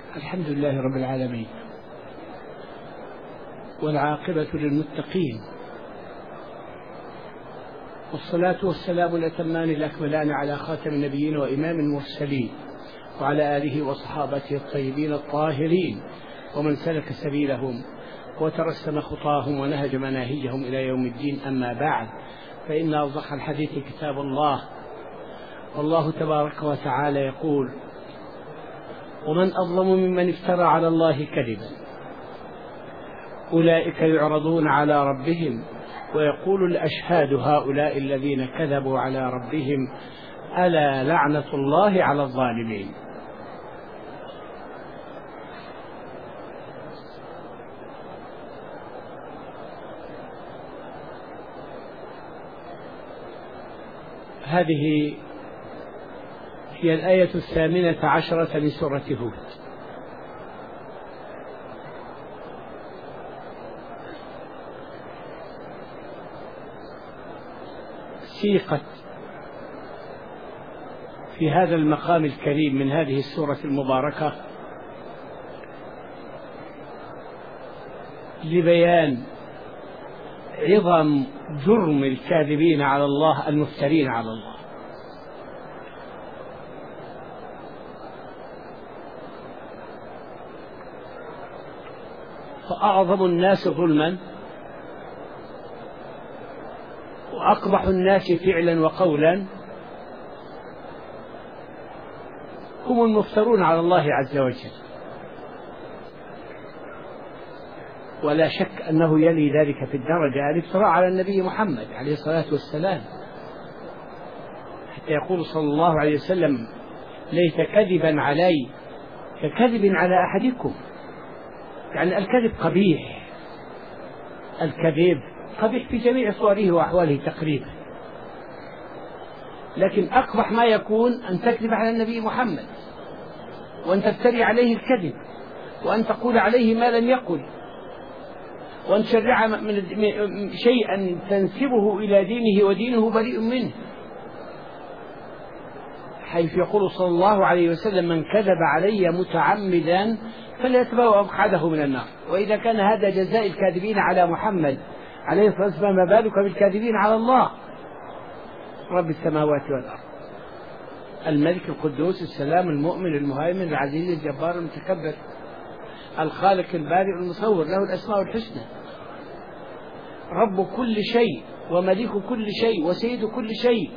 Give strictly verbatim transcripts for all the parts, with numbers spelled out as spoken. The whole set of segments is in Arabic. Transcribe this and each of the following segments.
الحمد لله رب العالمين، والعاقبة للمتقين، والصلاة والسلام الأتمان الأكملان على خاتم النبيين وإمام المرسلين وعلى آله وصحابته الطيبين الطاهرين ومن سلك سبيلهم وترسم خطاهم ونهج مناهجهم إلى يوم الدين. أما بعد، فإن أصدق الحديث كتاب الله، والله تبارك وتعالى يقول: ومن أظلم ممن افترى على الله كذبا أولئك يعرضون على ربهم ويقول الأشهاد هؤلاء الذين كذبوا على ربهم ألا لعنة الله على الظالمين. هذه هي الآية الثامنة عشرة من سورة هود. سيقت في هذا المقام الكريم من هذه السورة المباركة لبيان عظم جرم الكاذبين على الله المفترين على الله. فأعظم الناس ظلما وأقبح الناس فعلا وقولا هم المفترون على الله عز وجل، ولا شك أنه يلي ذلك في الدرجة الافتراء على النبي محمد عليه الصلاة والسلام، حتى يقول صلى الله عليه وسلم: ليس كذبا علي ككذب على أحدكم. يعني الكذب قبيح، الكذب قبيح في جميع صوره وأحواله تقريبا، لكن أقبح ما يكون أن تكذب على النبي محمد، وأن تفتري عليه الكذب، وأن تقول عليه ما لم يقل، وأن تشرع من شيئا تنسبه إلى دينه ودينه بريء منه، حيث يقول صلى الله عليه وسلم: من كذب علي متعمدا فليتبوأ مقعده من النار. وإذا كان هذا جزاء الكاذبين على محمد عليه الصلاة والسلام، ما بالك بالكاذبين على الله رب السماوات والأرض، الملك القدوس السلام المؤمن المهيمن العزيز الجبار المتكبر، الخالق البارئ المصور، له الأسماء الحسنى، رب كل شيء وملك كل شيء وسيد كل شيء.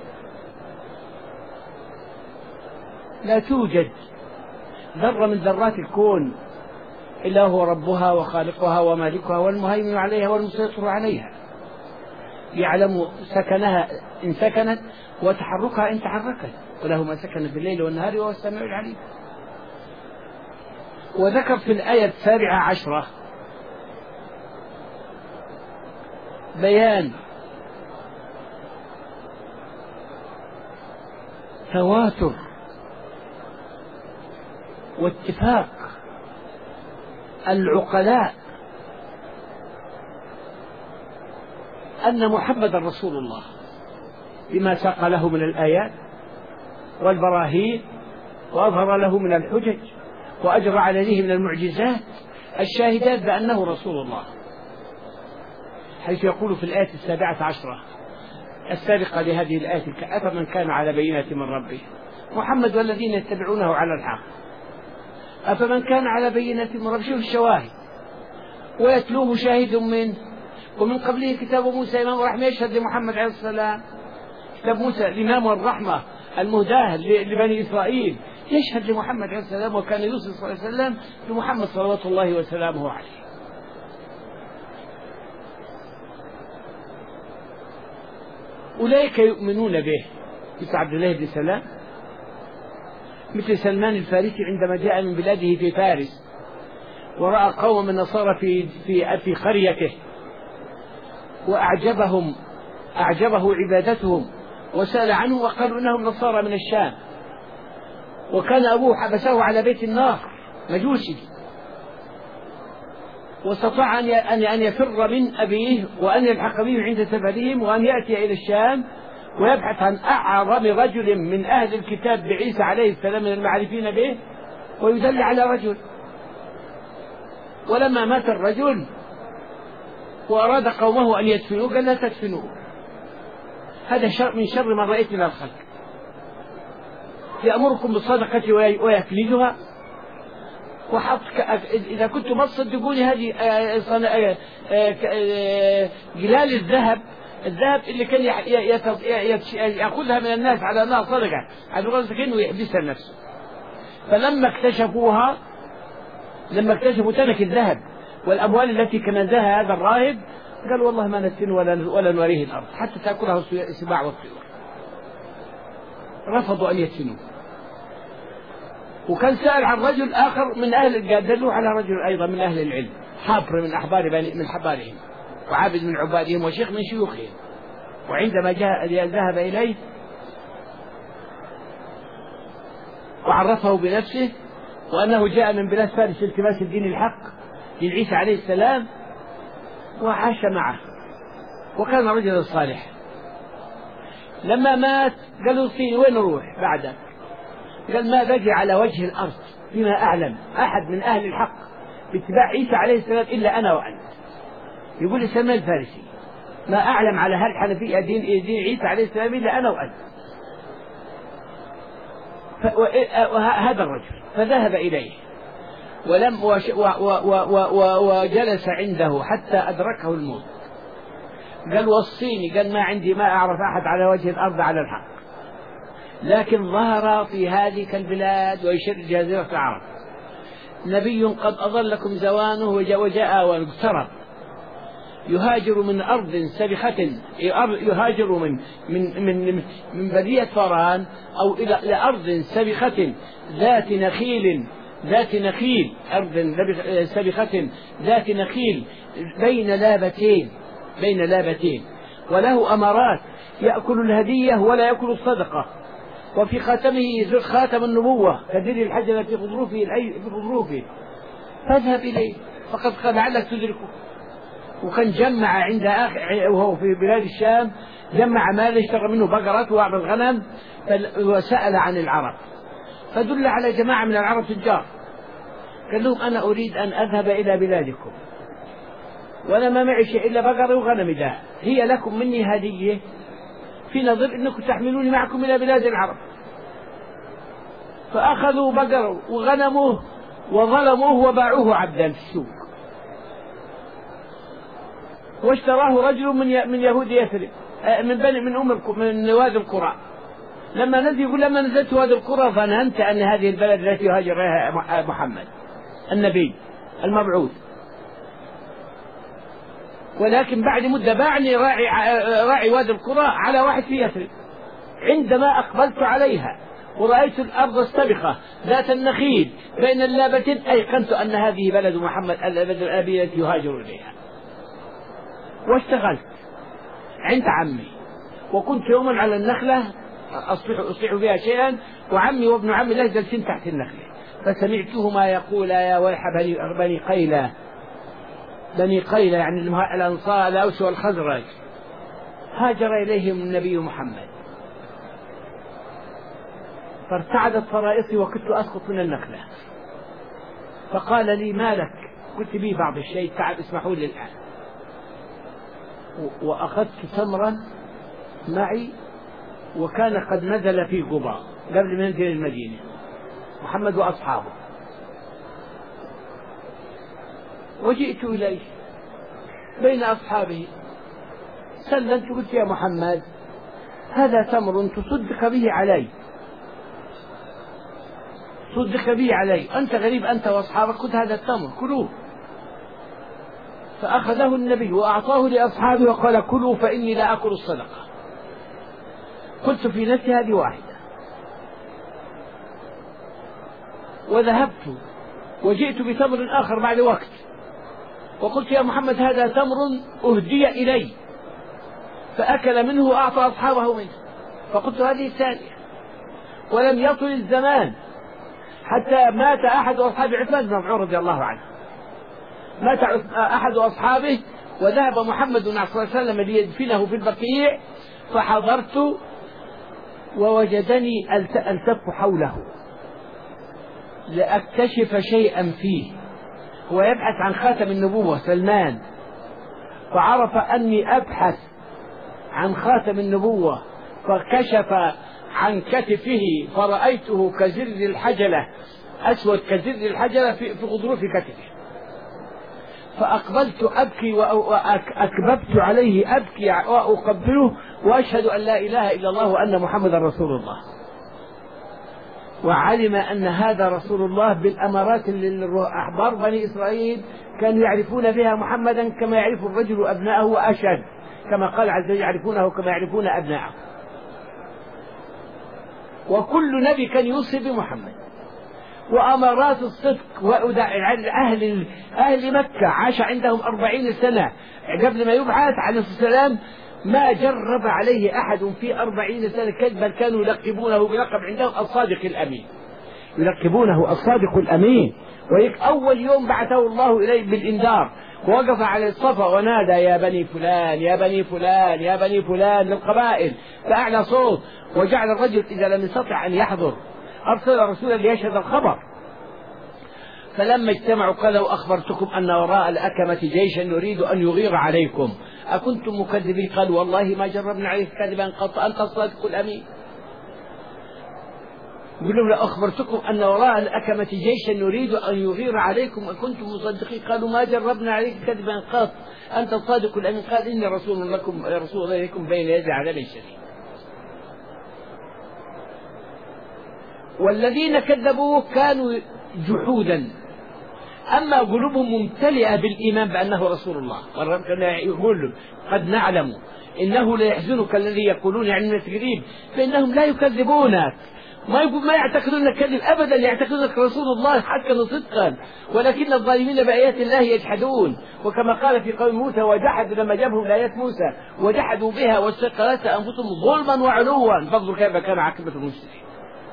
لا توجد ذرة من ذرات الكون إلا هو ربها وخالقها ومالكها والمهيمن عليها والمسيطر عليها، يعلم سكنها إن سكنت وتحركها إن تحركت، وله ما سكن في الليل والنهار وهو السميع العليم. وذكر في الآية السابعة عشرة بيان تواتر واتفاق العقلاء أن محمد رسول الله، بما ساق له من الآيات والبراهين وأظهر له من الحجج وأجرى عليه من المعجزات الشاهدات بأنه رسول الله، حيث يقول في الآية السابعة عشرة السابقة لهذه الآية: أفمن كان على بينة من ربه، محمد والذين يتبعونه على الحق، أفمن كان على بينة من ربه، شوف الشواهد، ويتلوه شاهد منه، ومن قبله كتاب موسى إمام الرحمة يشهد لمحمد عليه السلام، كتاب موسى الإمام والرحمة المهداة لبني إسرائيل يشهد لمحمد عليه السلام، وكان يوصي صلى الله عليه وسلم لمحمد صلوات الله وسلامه عليه. أولئك يؤمنون به، مثل عبد الله بن سلام، مثل سلمان الفارسي عندما جاء من بلاده في فارس ورأى قوم من النصارى في في في قريته وأعجبهم أعجبه عبادتهم وسأل عنه وقالوا إنهم نصارى من الشام، وكان أبوه حبسه على بيت النار مجوسي، واستطاع أن يفر من أبيه وأن يلحق به عند سفرهم وأن يأتي إلى الشام ويبحث عن أعظم رجل من أهل الكتاب بعيسى عليه السلام من المعرفين به ويدل على رجل ولما مات الرجل وأراد قومه أن يدفنوه قال لا تدفنوه، هذا شر من شر ما رأيت من الخلق، يأمركم بالصدقة ويكنزها، وحط إذا كنتم ما تصدقوني هذه جلال الذهب، الذهب اللي كان يأخذها من الناس على أنها صدقة على رأسه كأنه يحبسها لنفسه، فلما اكتشفوها لما اكتشفوا تنك الذهب والأموال التي كنزها هذا الراهب قال والله ما نسن ولا ولا نوريه الأرض حتى تأكلها السباع والطيور، رفضوا أن يدفنوه. وكان سأل عن رجل آخر من أهل دلوا على رجل أيضا من أهل العلم، حابر من أحبار من حبارهم وعابد من عبادهم وشيخ من شيوخهم، وعندما جاء ذهب إليه وعرفه بنفسه وأنه جاء من بلاد فارس التماس الدين الحق دين عيسى عليه السلام، وعاش معه وكان رجلا صالحا. لما مات قالوا سين وين نروح بعدك؟ قال ما بقي على وجه الأرض بما أعلم أحد من أهل الحق باتباع عيسى عليه السلام إلا أنا وأنت. يقول سلمان الفارسي ما أعلم على هالحنفية دين, دين عيسى عليه السلام إلا أنا وأنت. وهذا الرجل فذهب إليه ولم وش و و و و وجلس عنده حتى أدركه الموت. قال وصيني، قال ما عندي ما أعرف أحد على وجه الأرض على الحق، لكن ظهر في هذه البلاد ويشر جزيرة العرب نبي قد أظلكم زوانه وجاء واقترب، يهاجر من أرض سبخة، يهاجر من من من من بدية فران أو إلى أرض سبخة ذات نخيل ذات نخيل أرض سبخة ذات نخيل بين لابتين بين لابتين وله أمارات يأكل الهدية ولا يأكل الصدقة، وفي خاتمه خاتم النبوة كدير الحجر في غضروفه في غضروفه، فاذهب إليه فقد قال لعلك تدركه. وكان جمع عند آخر وهو في بلاد الشام جمع مال اشترى منه بقرات وبعض الغنم وسأل عن العرب، فدل على جماعة من العرب تجار، قال لهم أنا أريد أن أذهب إلى بلادكم وأنا ما معي شيء إلا بقرة وغنم ده، هي لكم مني هدية في نظر أنكم تحملوني معكم إلى بلاد العرب. فأخذوا بقره وغنموه وظلموه وباعوه عبدا في السوق، واشتراه رجل من من يهود يثرب من بني من أم من وادي القرى. لما نزل يقول لما نزلت وادي القرى ظننت أن هذه البلد التي يهاجر إليها محمد النبي المبعوث، ولكن بعد مدة باعني راعي راعي وادي القرى على واحد في يثرب. عندما أقبلت عليها ورأيت الأرض السبخة ذات النخيل بين اللابتين أيقنت أن هذه بلد محمد البلد الأبي التي يهاجر إليها، واشتغلت عند عمي وكنت يوما على النخلة أصلح أصلح بها شيئا، وعمي وابن عمي له جالسين تحت النخلة، فسمعتهما يقول يا ويح بني بني قيلة بني قيلة يعني الأنصار الأوس والخزرج هاجر إليهم النبي محمد. فارتعدت فرائصي وكنت أسقط من النخلة، فقال لي ما لك؟ قلت بي بعض الشيء تعب اسمحوا لي الآن. وأخذت تمرا معي وكان قد نزل في قباء قبل ما ينزل المدينة محمد وأصحابه، وجئت إليه بين أصحابه سلمت قلت يا محمد هذا تمر تصدق به علي صدق به علي أنت غريب أنت وأصحابك، خذ هذا التمر كلوه. فأخذه النبي وأعطاه لأصحابه وقال كلوا فإني لا أكل الصدقة. قلت في نفسي هذه واحدة، وذهبت وجئت بتمر آخر بعد وقت وقلت يا محمد هذا تمر أهدي إلي، فأكل منه وأعطى أصحابه منه. فقلت هذه الثانية. ولم يطل الزمان حتى مات أحد أصحاب عثمان بن عفان رضي الله عنه، مات أحد أصحابه وذهب محمد صلى الله عليه وسلم ليدفنه في البقيع، فحضرت ووجدني ألتف حوله لأكتشف شيئا فيه، هو يبحث عن خاتم النبوة سلمان، فعرف أني أبحث عن خاتم النبوة، فكشف عن كتفه فرأيته كزر الحجلة، أسود كزر الحجلة في غضروف كتفه، فأقبلت أبكي وأكببت عليه أبكي وأقبله وأشهد أن لا إله إلا الله وأن محمد رسول الله. وعلم أن هذا رسول الله بالأمارات اللي أحبار بني إسرائيل كانوا يعرفون بها محمدا كما يعرف الرجل أبناءه وأشد، كما قال عز وجل يعرفونه كما يعرفون أبناءه. وكل نبي كان يوصي بمحمد. وأمارات الصدق أهل أهل مكة عاش عندهم أربعين سنة قبل ما يبعث عليه السلام، ما جرب عليه أحد في أربعين سنة كذبا، كانوا يلقبونه بلقب عندهم الصادق الأمين، يلقبونه الصادق الأمين. وهيك أول يوم بعثه الله إليه بالإنذار ووقف على الصفا ونادى يا بني فلان يا بني فلان يا بني فلان للقبائل بأعلى صوت، وجعل الرجل إذا لم يستطع أن يحضر أرسل رسولا ليشهد الخبر. فلما اجتمعوا قالوا أخبرتكم أن وراء الأكمة جيشا يريد أن يغير عليكم أكنتم مكذبين؟ قالوا والله ما جربنا عليك كذبا قط أنت الصادق الأمين. يقول لهم أخبرتكم أن وراء الأكمة جيشا يريد أن يغير عليكم أكنتم مصدقين؟ قالوا ما جربنا عليك كذبا قط أنت الصادق الأمين. قال إني رسول لكم رسول الله إليكم بين يدي عذاب شديد. والذين كذبوا كانوا جحودا، أما قلوبهم ممتلئة بالإيمان بأنه رسول الله. كان يقول قد نعلم إنه ليحزنك الذي يقولون يعني من التكذيب، فإنهم لا يكذبونك، ما ما يعتقدون انك كذب ابدا، يعتقدون انك رسول الله حقا وصدقا، ولكن الظالمين بايات الله يجحدون. وكما قال في قوم موسى وجحدوا لما جابهم ايات موسى وجحدوا بها واستيقنتها انفسهم ظلما وعلوا، فانظر كيف كان عاقبه المفسدين.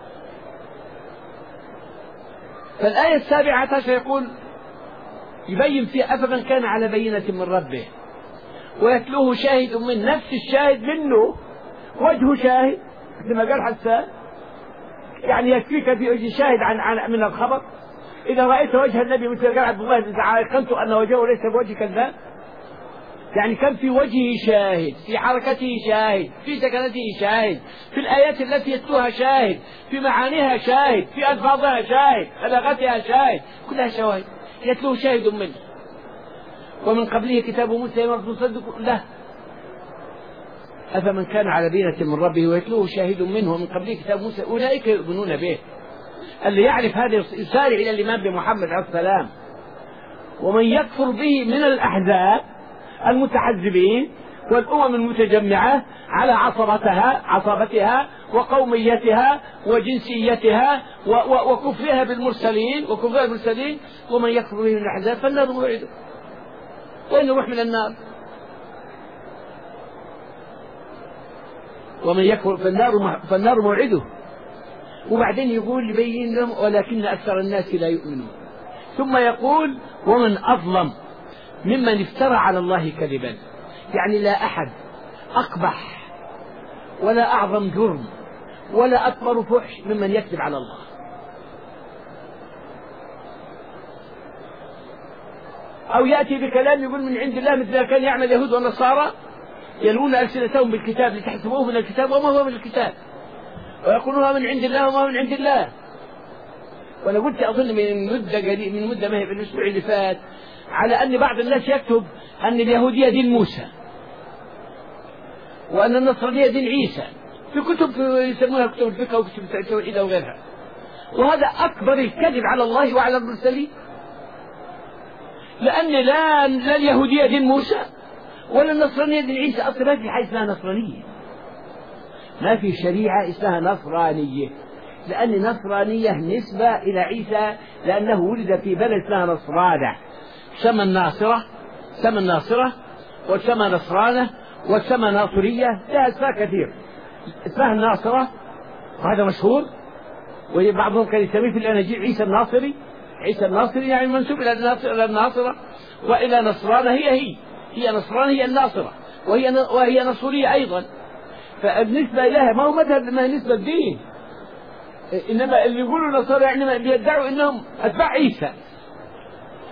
فالايه السابعه عشر يقول يبين فيها افمن كان على بينه من ربه ويتلوه شاهد من نفس الشاهد منه، وجه شاهد كما قال حسان، يعني يكفيك في وجه شاهد عن, عن من الخبر. إذا رأيت وجه النبي مثل قال عبد الله بن عاقلت أن وجهه ليس بوجه كذاب، يعني كان في وجهه شاهد، في حركته شاهد، في سكنته شاهد، في الآيات التي يتلوها شاهد، في معانيها شاهد، في ألفاظها شاهد، بلاغتها شاهد، كلها شواهد يتلوه شاهد منه. ومن قبله كتاب موسى مصدق له أفمن كان على بينة من ربه ويتلوه شاهد منه ومن قبله كتاب موسى أولئك يؤمنون به. اللي يعرف هذا يسارع إلى الإيمان بمحمد عليه السلام. ومن يكفر به من الأحزاب المتحزبين والأمم المتجمعة على عصبتها عصبتها وقوميتها وجنسيتها وكفرها بالمرسلين وكفرها بالمرسلين، ومن يكفر به من الأحزاب فالنار موعده، وإن يروح من النار. ومن يكفر فالنار فالنار موعده. وبعدين يقول يبين لهم ولكن أكثر الناس لا يؤمنون. ثم يقول ومن أظلم ممن افترى على الله كذبا، يعني لا أحد أقبح ولا أعظم جرم ولا أكبر فحش ممن يكذب على الله. أو يأتي بكلام يقول من عند الله مثل كان يعمل اليهود والنصارى يلوون ألسنتهم بالكتاب لتحسبوه من الكتاب وما هو من الكتاب، ويقولون هو من عند الله وما هو من عند الله. وأنا قلت أظن من مدة قليل من مدة ما هي في الأسبوع اللي فات على أن بعض الناس يكتب أن اليهودية دين موسى وأن النصرانية دين عيسى في كتب يسمونها كتب الفقه وكتب التوحيد وغيرها، وهذا أكبر الكذب على الله وعلى المرسلين. لأن لا لا اليهودية دين موسى ولا النصرانية دين عيسى، أصلا ما في حاجة اسمها نصرانية، ما في شريعة اسمها نصرانية، لأن نصرانية نسبة إلى عيسى لأنه ولد في بلد اسمها نصرانة، سمى الناصرة سمى الناصرة وسمى نصرانة وسمى ناصرية، لها أسماء كثير. اسمها الناصرة وهذا مشهور، وبعضهم كان يسميه في الأناجيل عيسى الناصري، عيسى الناصري يعني منسوب إلى الناصرة وإلى نصرانة، هي هي هي نصرانة هي الناصرة وهي وهي نصرية أيضا. فالنسبة إليها ما هو مذهب، ما هي نسبة الدين، إنما اللي يقولوا نصارى يعني بيدعوا إنهم أتباع عيسى،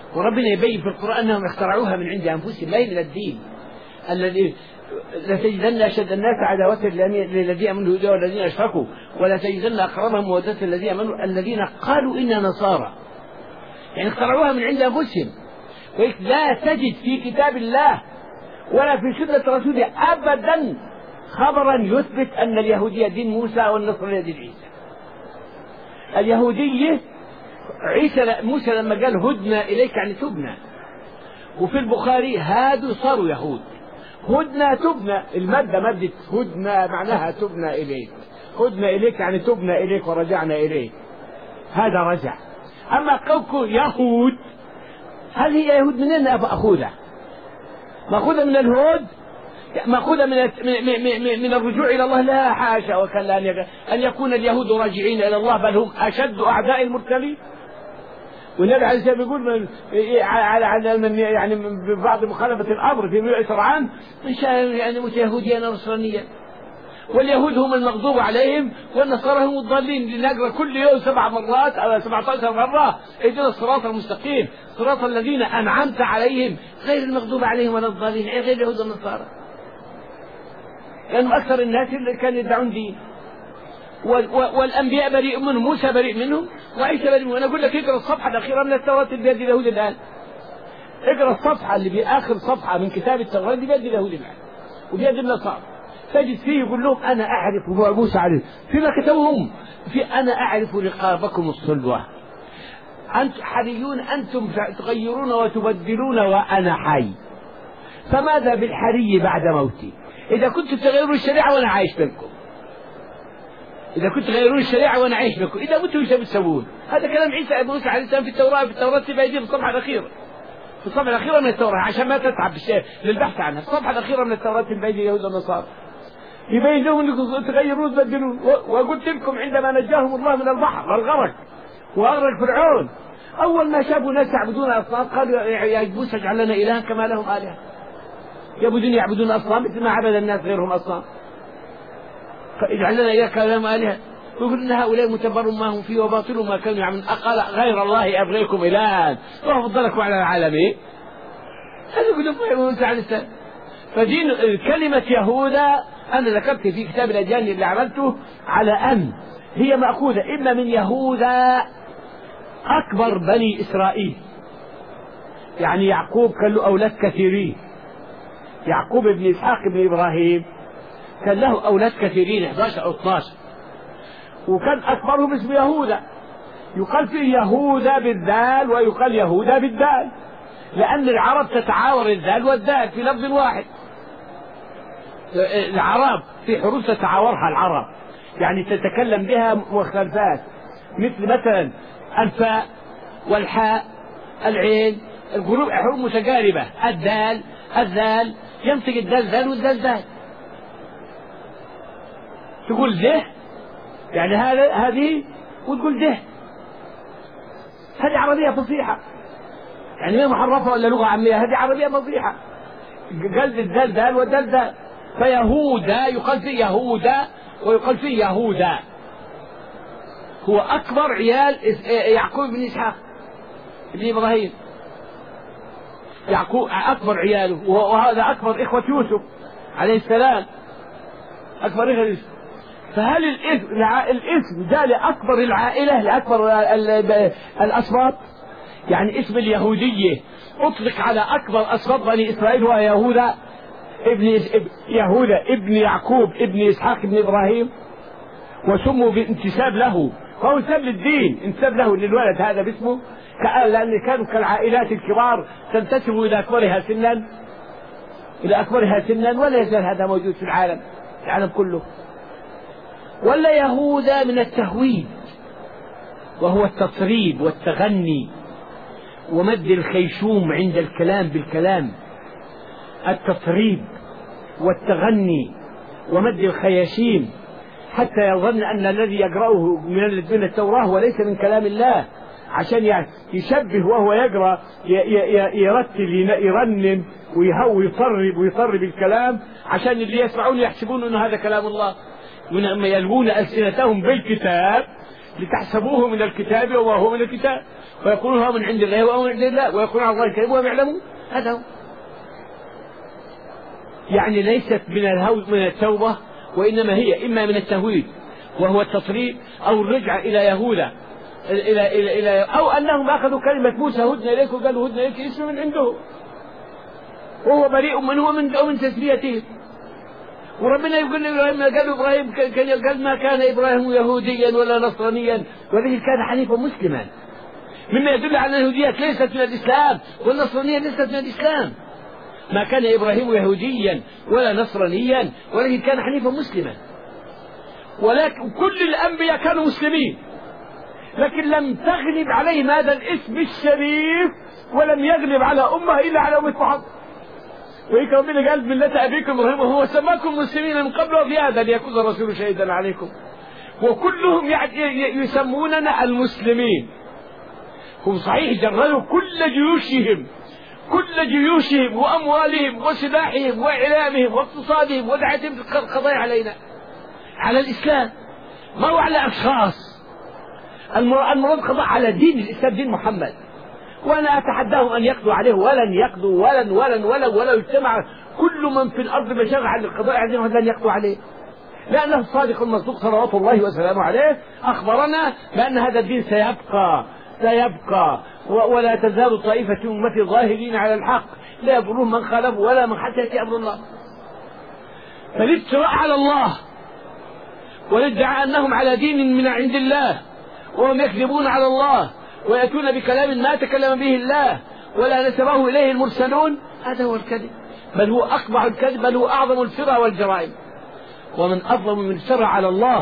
وربنا يبين في القرآن أنهم اخترعوها من عند أنفسهم، ما هي من الدين. الذي لتجدن أشد الناس عداوة للذين آمنوا اليهود والذين أشركوا ولتجدن أقربهم مودة الذين آمنوا الذين قالوا إنا نصارى. يعني اخترعوها من عند أنفسهم. لا تجد في كتاب الله ولا في سنة رسوله أبدا خبرا يثبت أن اليهودية دين موسى والنصرانية دين عيسى. اليهودية عيسى موسى لما قال هدنا إليك يعني تبنا، وفي البخاري هادوا صاروا يهود. هدنا تبنا، المادة مادة هدنا معناها تبنا إليك، هدنا إليك يعني تبنا إليك ورجعنا إليك، هذا رجع. أما قولك يهود، هل هي يهود منين أخذها؟ مأخوذة من الهود، مأخوذة من من من الرجوع إلى الله؟ لا حاشا وكلا أن يكون اليهود راجعين إلى الله، بل هم أشد أعداء المرسلين. والنبي عليه الصلاة والسلام يقول على على يعني ببعض مخالفة الأمر في مئة عام يعني متيهوديا نصرانيا، واليهود هم المغضوب عليهم والنصارى هم الضالين. لنقرأ كل يوم سبع مرات أو سبعة عشر مرة اهدنا الصراط المستقيم صراط الذين أنعمت عليهم غير المغضوب عليهم ولا الضالين، غير اليهود والنصارى، لأنهم أكثر الناس اللي كانوا يدعون دين. والأنبياء بريء منهم، موسى بريء منهم وعيسى بريء منهم. وأنا أقول لك اقرأ الصفحة الأخيرة من التوراة بيد اليهود الآن، اقرأ الصفحة اللي بآخر صفحة من كتاب التوراة بيد اليهود الآن وبيد النصارى، تجد فيه يقول لهم أنا أعرف موسى عليه فيما كتبهم في أنا أعرف رقابكم الصلوة، أنتم حريون أنتم تغيرون وتبدلون وأنا حي، فماذا بالحري بعد موتي؟ إذا كنتم تغيرون الشريعة وأنا عايش بينكم، إذا كنتم تغيرون الشريعة وأنا عايش بينكم، إذا متوا إيش بتسوون؟ هذا كلام عيسى موسى عليه السلام في التوراة، في التوراة في بيديه في الصفحة الأخيرة، في الصفحة الأخيرة من التوراة عشان ما تتعب للبحث عنها، الصفحة الأخيرة من التوراة في بيد اليهود والنصارى يبين لهم انكم تغيرون وتبدلون. وقلت لكم عندما نجاهم الله من البحر والغرق واغرق فرعون، اول ما شافوا ناس يعبدون اصنام قالوا يا موسى اجعل لنا الها كما لهم الهه، يعبدون يعبدون اصنام مثل ما عبد الناس غيرهم اصنام، فاجعل لنا الها كما لهم الهه، يقول ان هؤلاء متبر ما هم فيه وباطل ما كانوا يعملون، قال غير الله ابغيكم الها وافضلكم على العالمين. هذا يقول موسى عليه السلام. فدين كلمة يهوذا أنا ذكرت في كتاب الأديان اللي عملته على أن هي مأخوذة إما من يهوذا أكبر بني إسرائيل، يعني يعقوب كان له أولاد كثيرين، يعقوب ابن إسحاق ابن إبراهيم كان له أولاد كثيرين إحدى عشر أو اثني عشر، وكان أكبرهم اسمه يهوذا، يقال فيه يهوذا بالذال ويقال يهوذا بالدال، لأن العرب تتعاور الذال والدال في لفظ واحد. العرب في حروف تتعاورها العرب، يعني تتكلم بها مختلفات، مثل مثلا الفاء والحاء العين، القلوب حروف متقاربة، الدال الذال ينطق الدال ذال والدال ذال، تقول ذه يعني هذا هذه وتقول ذه، هذه عربية فصيحة، يعني ما محرفة ولا لغة عامية، هذه عربية فصيحة، قلب الدال ذال والدال ذال. فيهوذا يقال فيه يهوذا ويقال فيه يهوذا، هو أكبر عيال يعقوب بن إسحاق بن إبراهيم، يعقوب أكبر عياله، وهذا أكبر إخوة يوسف عليه السلام، أكبر إخوة يوسف. فهل الاسم الاسم ده لأكبر العائلة لأكبر الأسباط؟ يعني اسم اليهودية أطلق على أكبر أسباط بني إسرائيل وهو يهوذا ابن يهوذا ابن يعقوب ابن إسحاق ابن إبراهيم، وسموا بانتساب له، فهو انتساب للدين، انتساب له للولد هذا باسمه، لأن كانوا كالعائلات الكبار تنتسب إلى أكبرها سنا إلى أكبرها سنا، ولا يزال هذا موجود في العالم العالم كله. ولا يهوذا من التهويد وهو التطريب والتغني ومد الخيشوم عند الكلام بالكلام، التطريب والتغني ومد الخياشيم حتى يظن أن الذي يقرأه من التوراة وليس من كلام الله، عشان يشبه وهو يقرأ يرتل يرنم ويهو يطرب ويطرب الكلام عشان اللي يسمعون يحسبون أن هذا كلام الله، ولما يلوون ألسنتهم بالكتاب لتحسبوه من الكتاب وما هو من الكتاب، ويقولون هو من عند الله وهو من عند الله، ويقولون على الله الكذب وهم يعلمون. هذا هو. يعني ليست من الهو من التوبة، وإنما هي إما من التهويد وهو التصريف، أو الرجعة إلى يهوذا إلى إلى إلى أو أنهم أخذوا كلمة موسى هدنا إليك وقالوا هدنا إليك اسم من عنده، وهو بريء منه ومن من تسميته. وربنا يقول لإبراهيم، قال إبراهيم قال ما كان إبراهيم يهوديا ولا نصرانيا ولكن كان حنيفا مسلما، مما يدل على أن اليهودية ليست من الإسلام والنصرانية ليست من الإسلام. ما كان إبراهيم يهوديا ولا نصرانيا ولكن كان حنيفا مسلما. ولكن كل الأنبياء كانوا مسلمين، لكن لم تغلب عليهم هذا الاسم الشريف، ولم يغلب على أمة إلا على أمة محمد. وهيك ربنا قال ملة أبيكم إبراهيم وهو سماكم مسلمين من قبل وفي هذا ليكون الرسول شهيدا عليكم. وكلهم يسموننا المسلمين. هم صحيح جردوا كل جيوشهم كل جيوشهم وأموالهم وسلاحهم وإعلامهم واقتصادهم ودعتهم القضايا علينا، على الإسلام، ما هو على أشخاص. المراد قضاء على دين الإسلام، دين محمد. وأنا أتحداهم أن يقضوا عليه، ولن يقضوا ولن ولن ولن ولا يجتمع كل من في الأرض بشغل عن القضاء عليه لن يقضوا عليه، لأنه الصادق المصدوق صلوات الله وسلامه عليه أخبرنا بأن هذا الدين سيبقى سيبقى ولا تزال طائفة من أمتي ظاهرين على الحق لا يضرهم من خالفوا ولا من حتى يأتي أمر الله. فالافتراء على الله والادعاء أنهم على دين من عند الله وهم يكذبون على الله ويأتون بكلام ما تكلم به الله ولا نسبه إليه المرسلون، هذا هو الكذب، بل هو أقبح الكذب، بل هو أعظم الفرع والجرائم. ومن أظلم من افترى على الله.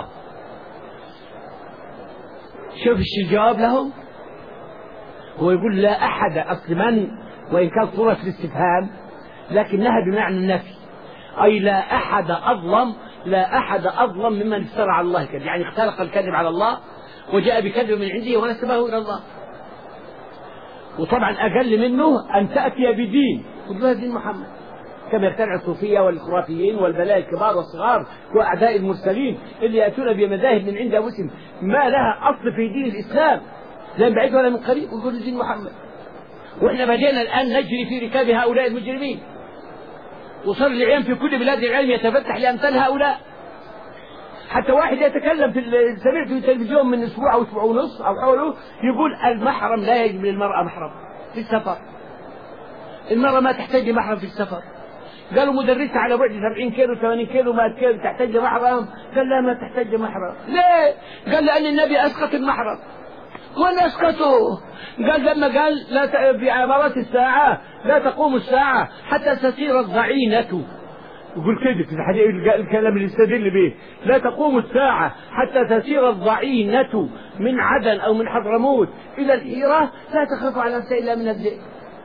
شوف الجواب لهم، هو يقول لا أحد، أصل من وإن كان صورة الاستفهام لكنها بمعنى النفي، أي لا أحد أظلم لا أحد أظلم ممن افترى على الله كذب، يعني اختلق الكذب على الله وجاء بكذب من عنده ونسبه إلى الله. وطبعا أقل منه أن تأتي بدين كلها دين محمد، كما يخترع الصوفية والخرافيين والبلاء الكبار والصغار وأعداء المرسلين اللي يأتون بمذاهب من عند أنفسهم ما لها أصل في دين الإسلام لا من بعيد ولا من قريب، ويقولوا دين محمد. وإحنا بدينا الآن نجري في ركاب هؤلاء المجرمين، وصار العلم في كل بلاد العلم يتفتح لأمثال هؤلاء. حتى واحد يتكلم في سمعت في التلفزيون من أسبوع أو أسبوع ونص أو حوله يقول المحرم لا يجب للمرأة محرم في السفر، المرأة ما تحتاج محرم في السفر. قالوا مدرسة على بعد سبعين كيلو ثمانين كيلو ما كيلو تحتاج محرم، قال لا ما تحتاج محرم. ليه؟ قال لأن النبي أسقط المحرم. ولا أسقطه؟ قال لما قال لا ت... في عبارات الساعة لا تقوم الساعة حتى تسير الضعينة، يقول كذب في الحديث الكلام اللي يستدل به، لا تقوم الساعة حتى تسير الضعينة من عدن أو من حضرموت إلى الحيرة لا تخاف على نفسها إلا من الذئب.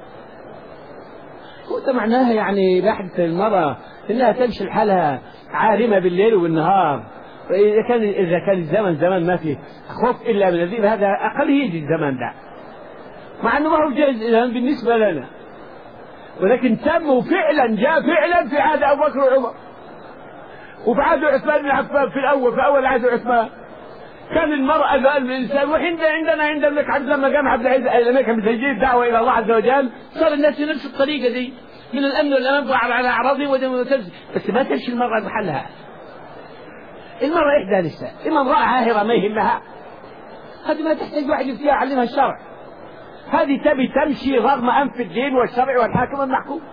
وده معناها يعني بحث المرأة إنها تمشي لحالها عارمة بالليل والنهار. إذا كان إذا كان الزمن زمان ما فيه خوف إلا من الذئب، هذا أقل يجي الزمان ده، مع أنه ما هو جائز بالنسبة لنا، ولكن تم فعلا جاء فعلا في عهد أبو بكر وعمر وفي عهد عثمان بن عفان في الأول في أول عهد عثمان كان المرأة قال الإنسان. وعندنا عندنا عند الملك عبد لما قام عبد العزيز لما كان بتجيب الدعوة إلى الله عز وجل صار الناس في نفس الطريقة دي من الأمن والأمان على أعراضهم ودم، بس ما تمشي المرأة بحلها. المرأة إحدى نساء، إما امرأة عاهرة ما يهمها، هذه ما تحتاج واحد يفتيها يعلمها الشرع، هذه تبي تمشي رغم أنف الدين والشرع والحاكم والمحكوم.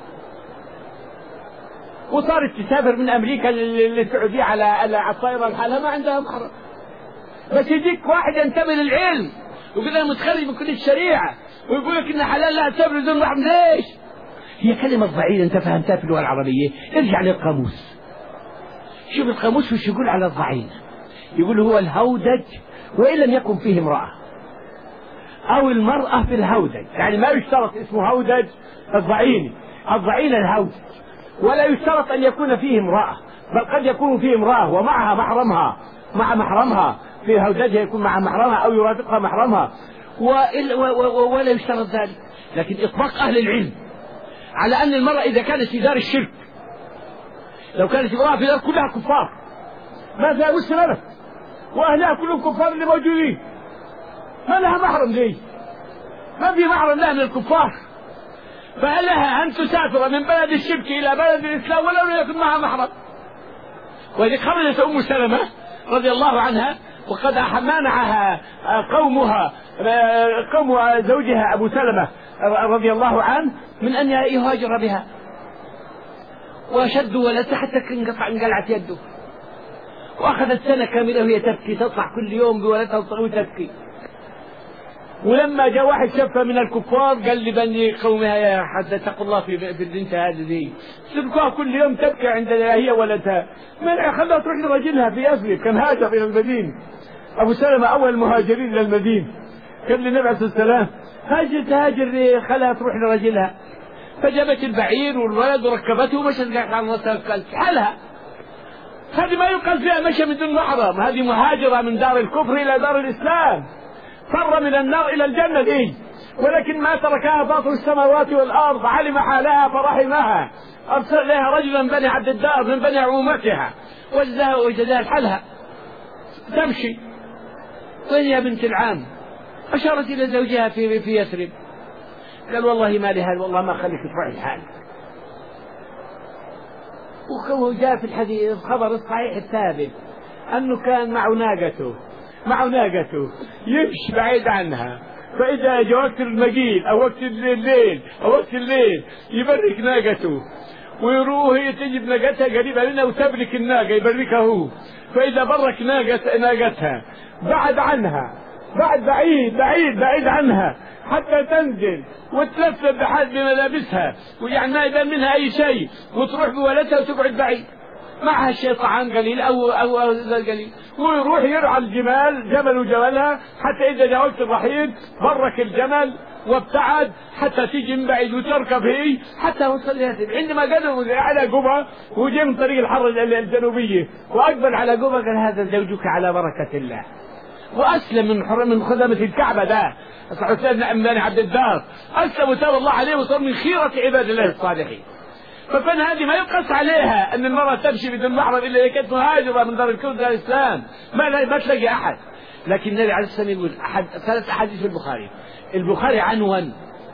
وصارت تسافر من أمريكا للسعودية على على الطائرة لحالها ما عندها محرم. بس يجيك واحد ينتمي للعلم ويقول أنا متخرج من كلية الشريعة ويقول لك إن حلال لها تسافر بدون محرم. ليش؟ هي كلمة ضعيفة أنت فهمتها في اللغة العربية، ارجع للقاموس شوف القاموس وش يقول على الضعينة. يقول هو الهودج وإن لم يكن فيه امرأة، أو المرأة في الهودج، يعني ما يشترط اسمه هودج الضعيني، الضعينة الهودج، ولا يشترط أن يكون فيه امرأة، بل قد يكون فيه امرأة ومعها محرمها مع محرمها في هودجها يكون مع محرمها أو يرافقها محرمها، ولا يشترط ذلك. لكن إطلاق أهل العلم على أن المرأة إذا كانت في دار الشرك، لو كانت امرأة في دار كلها كفار ما فيها مسلمة وأهلها كلهم كفار اللي موجودين، ما لها محرم ليه؟ ما في محرم لها من الكفار، فلها أن تسافر من بلد الشرك إلى بلد الإسلام ولو لم يكن معها محرم. وإذ خرجت أم سلمة رضي الله عنها وقد منعها قومها قوم زوجها أبو سلمة رضي الله عنه من أن يهاجر بها، وشدوا ولدها حتى انقلعت يده، وأخذت سنة كاملة وهي تبكي، تطلع كل يوم بولدها وتبكي. ولما جاء واحد شافها من الكفار قال لبني قومها يا حد اتقوا الله في في البنت هذه دي، تبكى كل يوم تبكي عند هي ولدها، ما خلها تروح لرجلها في يثرب، كان هاجر إلى المدينة. أبو سلمة أول المهاجرين إلى المدينة، قال للنبي عليه الصلاة والسلام هاجر تهاجر خلها تروح لرجلها، فجابت البعير والولد وركبته ومشت على راسها حالها. هذه ما يقال فيها مشى من دون محرم، هذه مهاجرة من دار الكفر إلى دار الإسلام، فر من النار إلى الجنة دي، ولكن ما تركها باطل السماوات والأرض، علم حالها فرحمها، أرسل لها رجلا من بني عبد الدار من بني عمومتها وجدها وجدها حالها تمشي. وين يا بنت العام؟ أشارت إلى زوجها في في يثرب، قال والله ما لهذا، والله ما خليك تروحي لحالك. وجاء في الحديث الخبر الصحيح الثابت أنه كان معه ناقته معه ناقته يمشي بعيد عنها، فإذا جاء وقت المجيء أو وقت الليل أو وقت الليل يبرك ناقته، ويروح هي تجي بناقتها قريبة لنا وتبرك الناقة يبركها هو، فإذا برك ناقة ناقتها بعد عنها، بعد بعيد بعيد بعيد عنها حتى تنزل وتلف بحال بملابسها ويعني ما يبان منها أي شيء، وتروح بولدها وتقعد بعيد معها شيء طعام قليل أو أو أو قليل، ويروح يرعى الجمال جمل وجملها حتى إذا جاء وقت الرحيل برك الجمل وابتعد حتى تيجي من بعيد وتركب هي حتى وصل يثرب. عندما قدموا على قبة وجاء من طريق الحر الجنوبية وأقبل على قبة قال هذا زوجك على بركة الله، وأسلم من حرم من خدمة الكعبة ده حسين بن بني عبد الدار، أسلم وتاب الله عليه وصار من خيرة عباد الله الصالحين. فكان هذه ما يقص عليها أن المرأة تمشي بدون محرم إلا هي كانت مهاجرة من دار الكون إلى الإسلام، ما ما تلاقي أحد. لكن النبي عليه الصلاة والسلام يقول أحد ثلاث أحاديث في البخاري، البخاري عنون،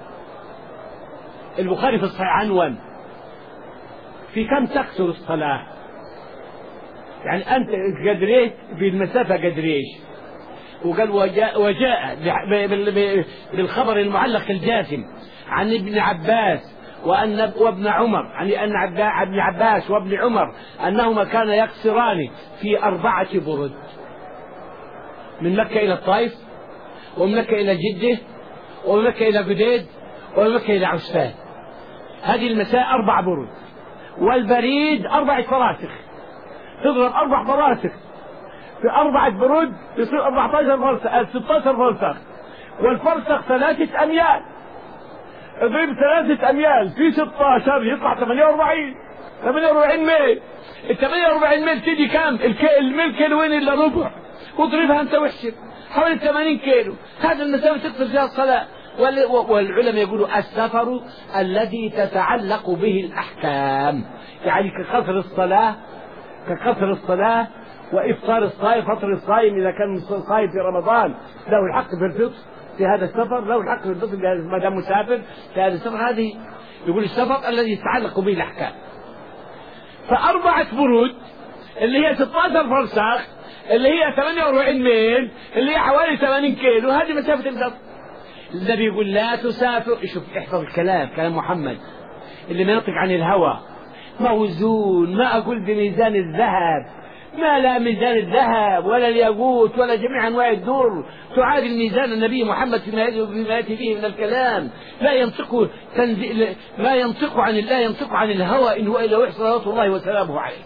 البخاري في الصحيح عنون في كم تكثر الصلاة، يعني أنت قدريش بالمسافة قدريش، وقال وجاء, وجاء بالخبر المعلق الجازم عن ابن عباس وأن وابن عمر، يعني أن ابن عباس وابن عمر أنهما كانا يقصران في أربعة برد من مكة إلى الطائف ومن مكة إلى جدة ومن مكة إلى جديد ومن مكة إلى عسفان، هذه المساء أربع برد، والبريد أربع فراسخ، تضرب أربع فراسخ في أربعة برود يصير أربعة عشر فرسخ ستة عشر فرسخ، والفرسخ ثلاثة أميال، اضرب ثلاثة أميال في ستة عشر يطلع ثمانية وأربعين ثمانية وأربعين ميل، ال ثمانية وأربعين ميل تيجي كام؟ الميل كيلوين إلا ربع، واضربها أنت واحسب حوالي ثمانين كيلو، هذا المسافة تقصر فيها الصلاة. والعلماء يقولوا السفر الذي تتعلق به الأحكام، يعني كقصر الصلاة كقصر الصلاة وإفطار الصائم، فطر الصائم إذا كان صائم في رمضان له الحق في الفطر في هذا السفر، له الحق في الفطر ما دام مسافر في هذا السفر. هذه يقول السفر الذي يتعلق به الأحكام. فأربعة برود اللي هي ستة عشر فرسخ اللي هي ثمانية وأربعين ميل اللي هي حوالي ثمانين كيلو، هذه مسافة السفر. النبي يقول لا تسافر، شوف احفظ الكلام، كلام محمد اللي ما ينطق عن الهوى، موزون، ما أقول بميزان الذهب، ما لا ميزان الذهب ولا الياقوت ولا جميع أنواع الدر تعادل ميزان النبي محمد فيما يأتي به من الكلام. لا ينطق تنزيل، ما ينطق عن الله ينطق عن الهوى إن هو إلا وحي صلوات الله وسلامه عليه.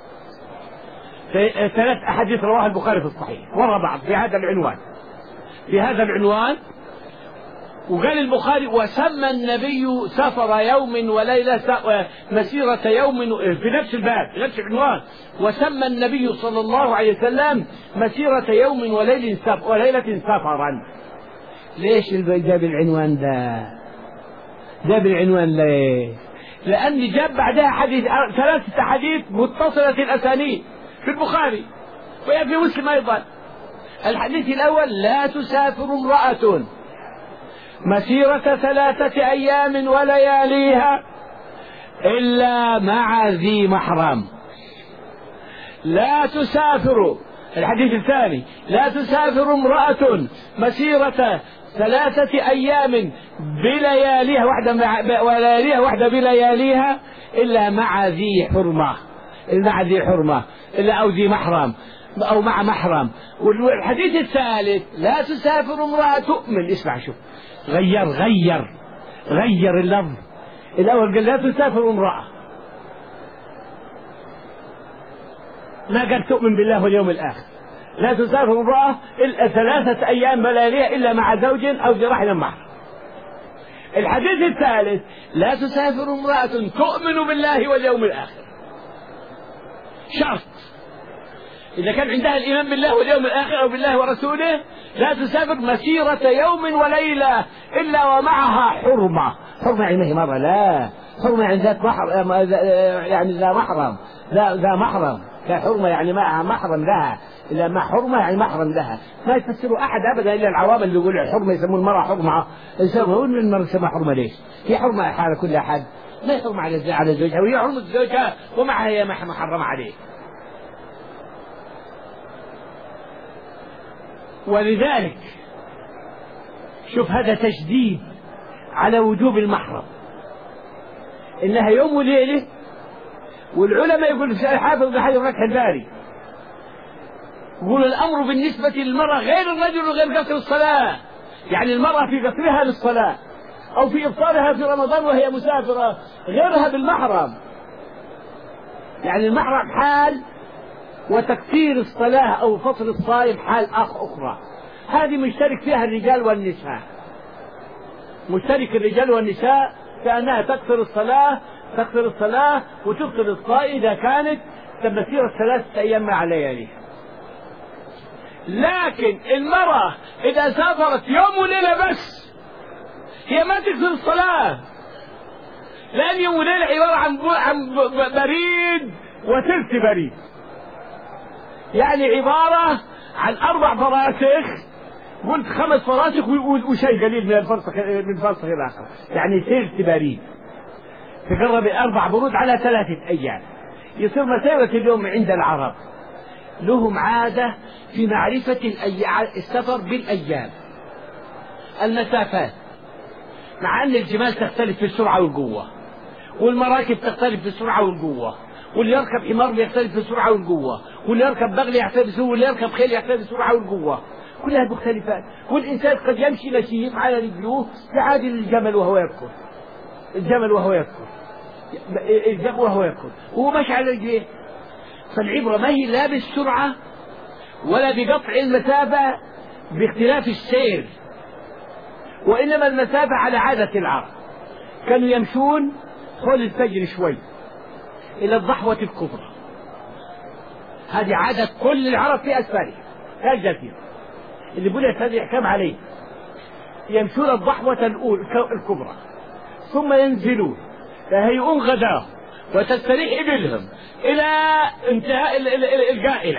ثلاث أحاديث رواه البخاري في الصحيح ورا بعض في هذا العنوان في هذا العنوان وقال البخاري وسمى النبي سفر يوم وليلة مسيرة يوم في نفس الباب في نفس العنوان، وسمى النبي صلى الله عليه وسلم مسيرة يوم وليلة سفر وليلة سفرا. ليش جاب العنوان ده؟ جاب العنوان ليه؟ لأن جاب بعدها حديث ثلاثة حديث متصلة الأسانيد في البخاري وفي مسلم أيضا، الحديث الأول: لا تسافر امرأة مسيرة ثلاثة أيام ولياليها إلا مع ذي محرم. لا تسافر. الحديث الثاني: لا تسافر امرأة مسيرة ثلاثة أيام بلياليها واحدة ولياليها واحدة بلياليها إلا مع ذي حرمة، إلا مع ذي حرمة إلا أو ذي محرم أو مع محرم. والحديث الثالث: لا تسافر امرأة تؤمن. اسمع شوف، غير غير غير اللفظ. الأول قال لا تسافر امرأة، ما قال تؤمن بالله واليوم الآخر. لا تسافر امرأة إلا ثلاثة أيام بلالية إلا مع زوج أو ذي رحم محرم. الحديث الثالث: لا تسافر امرأة تؤمن بالله واليوم الآخر. شرط، إذا كان عندها الإيمان بالله واليوم الآخر أو بالله ورسوله لا تسافر مسيرة يوم وليلة إلا ومعها حرمة. حرمة يعني ما هي مرة، لا، حرمة يعني ذات محرم، يعني ذا محرم، ذا ذا محرم. كحرمة يعني معها محرم لها، إلا ما حرمة يعني محرم لها. ما يفسروا أحد أبدا إلا العوام اللي يقولوا حرمة، يسمون المرأة حرمة. يسمون المرأة يسمى حرمة ليش؟ هي حرمة على كل أحد، ما يحرم على على زوجها، وهي حرمة زوجها ومعها هي محرمة عليه. ولذلك شوف هذا تشديد على وجوب المحرم، إنها يوم وليلة. والعلماء يقول الحافظ بن حجر فتح الباري يقول الأمر بالنسبة للمرأة غير الرجل وغير قصر الصلاة. يعني المرأة في قصرها للصلاة أو في إفطارها في رمضان وهي مسافرة غيرها بالمحرم. يعني المحرم حال، وتكثير الصلاة أو فطر الصائم حال أخرى. هذه مشترك فيها الرجال والنساء، مشترك الرجال والنساء كأنها تكثر الصلاة تكثر الصلاة وتفطر الصائم إذا كانت مسيرة ثلاثة أيام مع لياليها. لكن المرأة إذا سافرت يوم وليلة بس هي ما تكثر الصلاة، لأن يوم وليلة عبارة عن عن بريد وثلث بريد، يعني عبارة عن أربع فراسخ، قلت خمس فراسخ وشيء قليل من الفرسخ من الفرسخ الآخر، يعني ثلث بريد، تقرب أربع برود على ثلاثة أيام. يصير مسيرة اليوم عند العرب لهم عادة في معرفة السفر بالأيام، المسافات، مع أن الجمال تختلف في السرعة والقوة، والمراكب تختلف في السرعة والقوة، واللي يركب حمار يختلف في السرعة والقوة، واللي يركب بغل يختلف، واللي يركب خيل يختلف في السرعة والقوة، كلها مختلفات. والإنسان قد يمشي نشيط على رجلوه يعادل الجمل وهو يركض، الجمل وهو يركض، الجمل وهو يركض وهو ماشي على رجليه. فالعبرة ما هي لا بالسرعة ولا بقطع المسافة باختلاف السير، وإنما المسافة على عادة العرب. كانوا يمشون حول الفجر شوي إلى الضحوة الكبرى، هذه عادة كل العرب في أسفارها كالجزيرة، اللي بيقول الفجر يحكم عليه. يمشون الضحوة الكبرى ثم ينزلون فهيئون غداهم وتستريح إبلهم إلى انتهاء الجائلة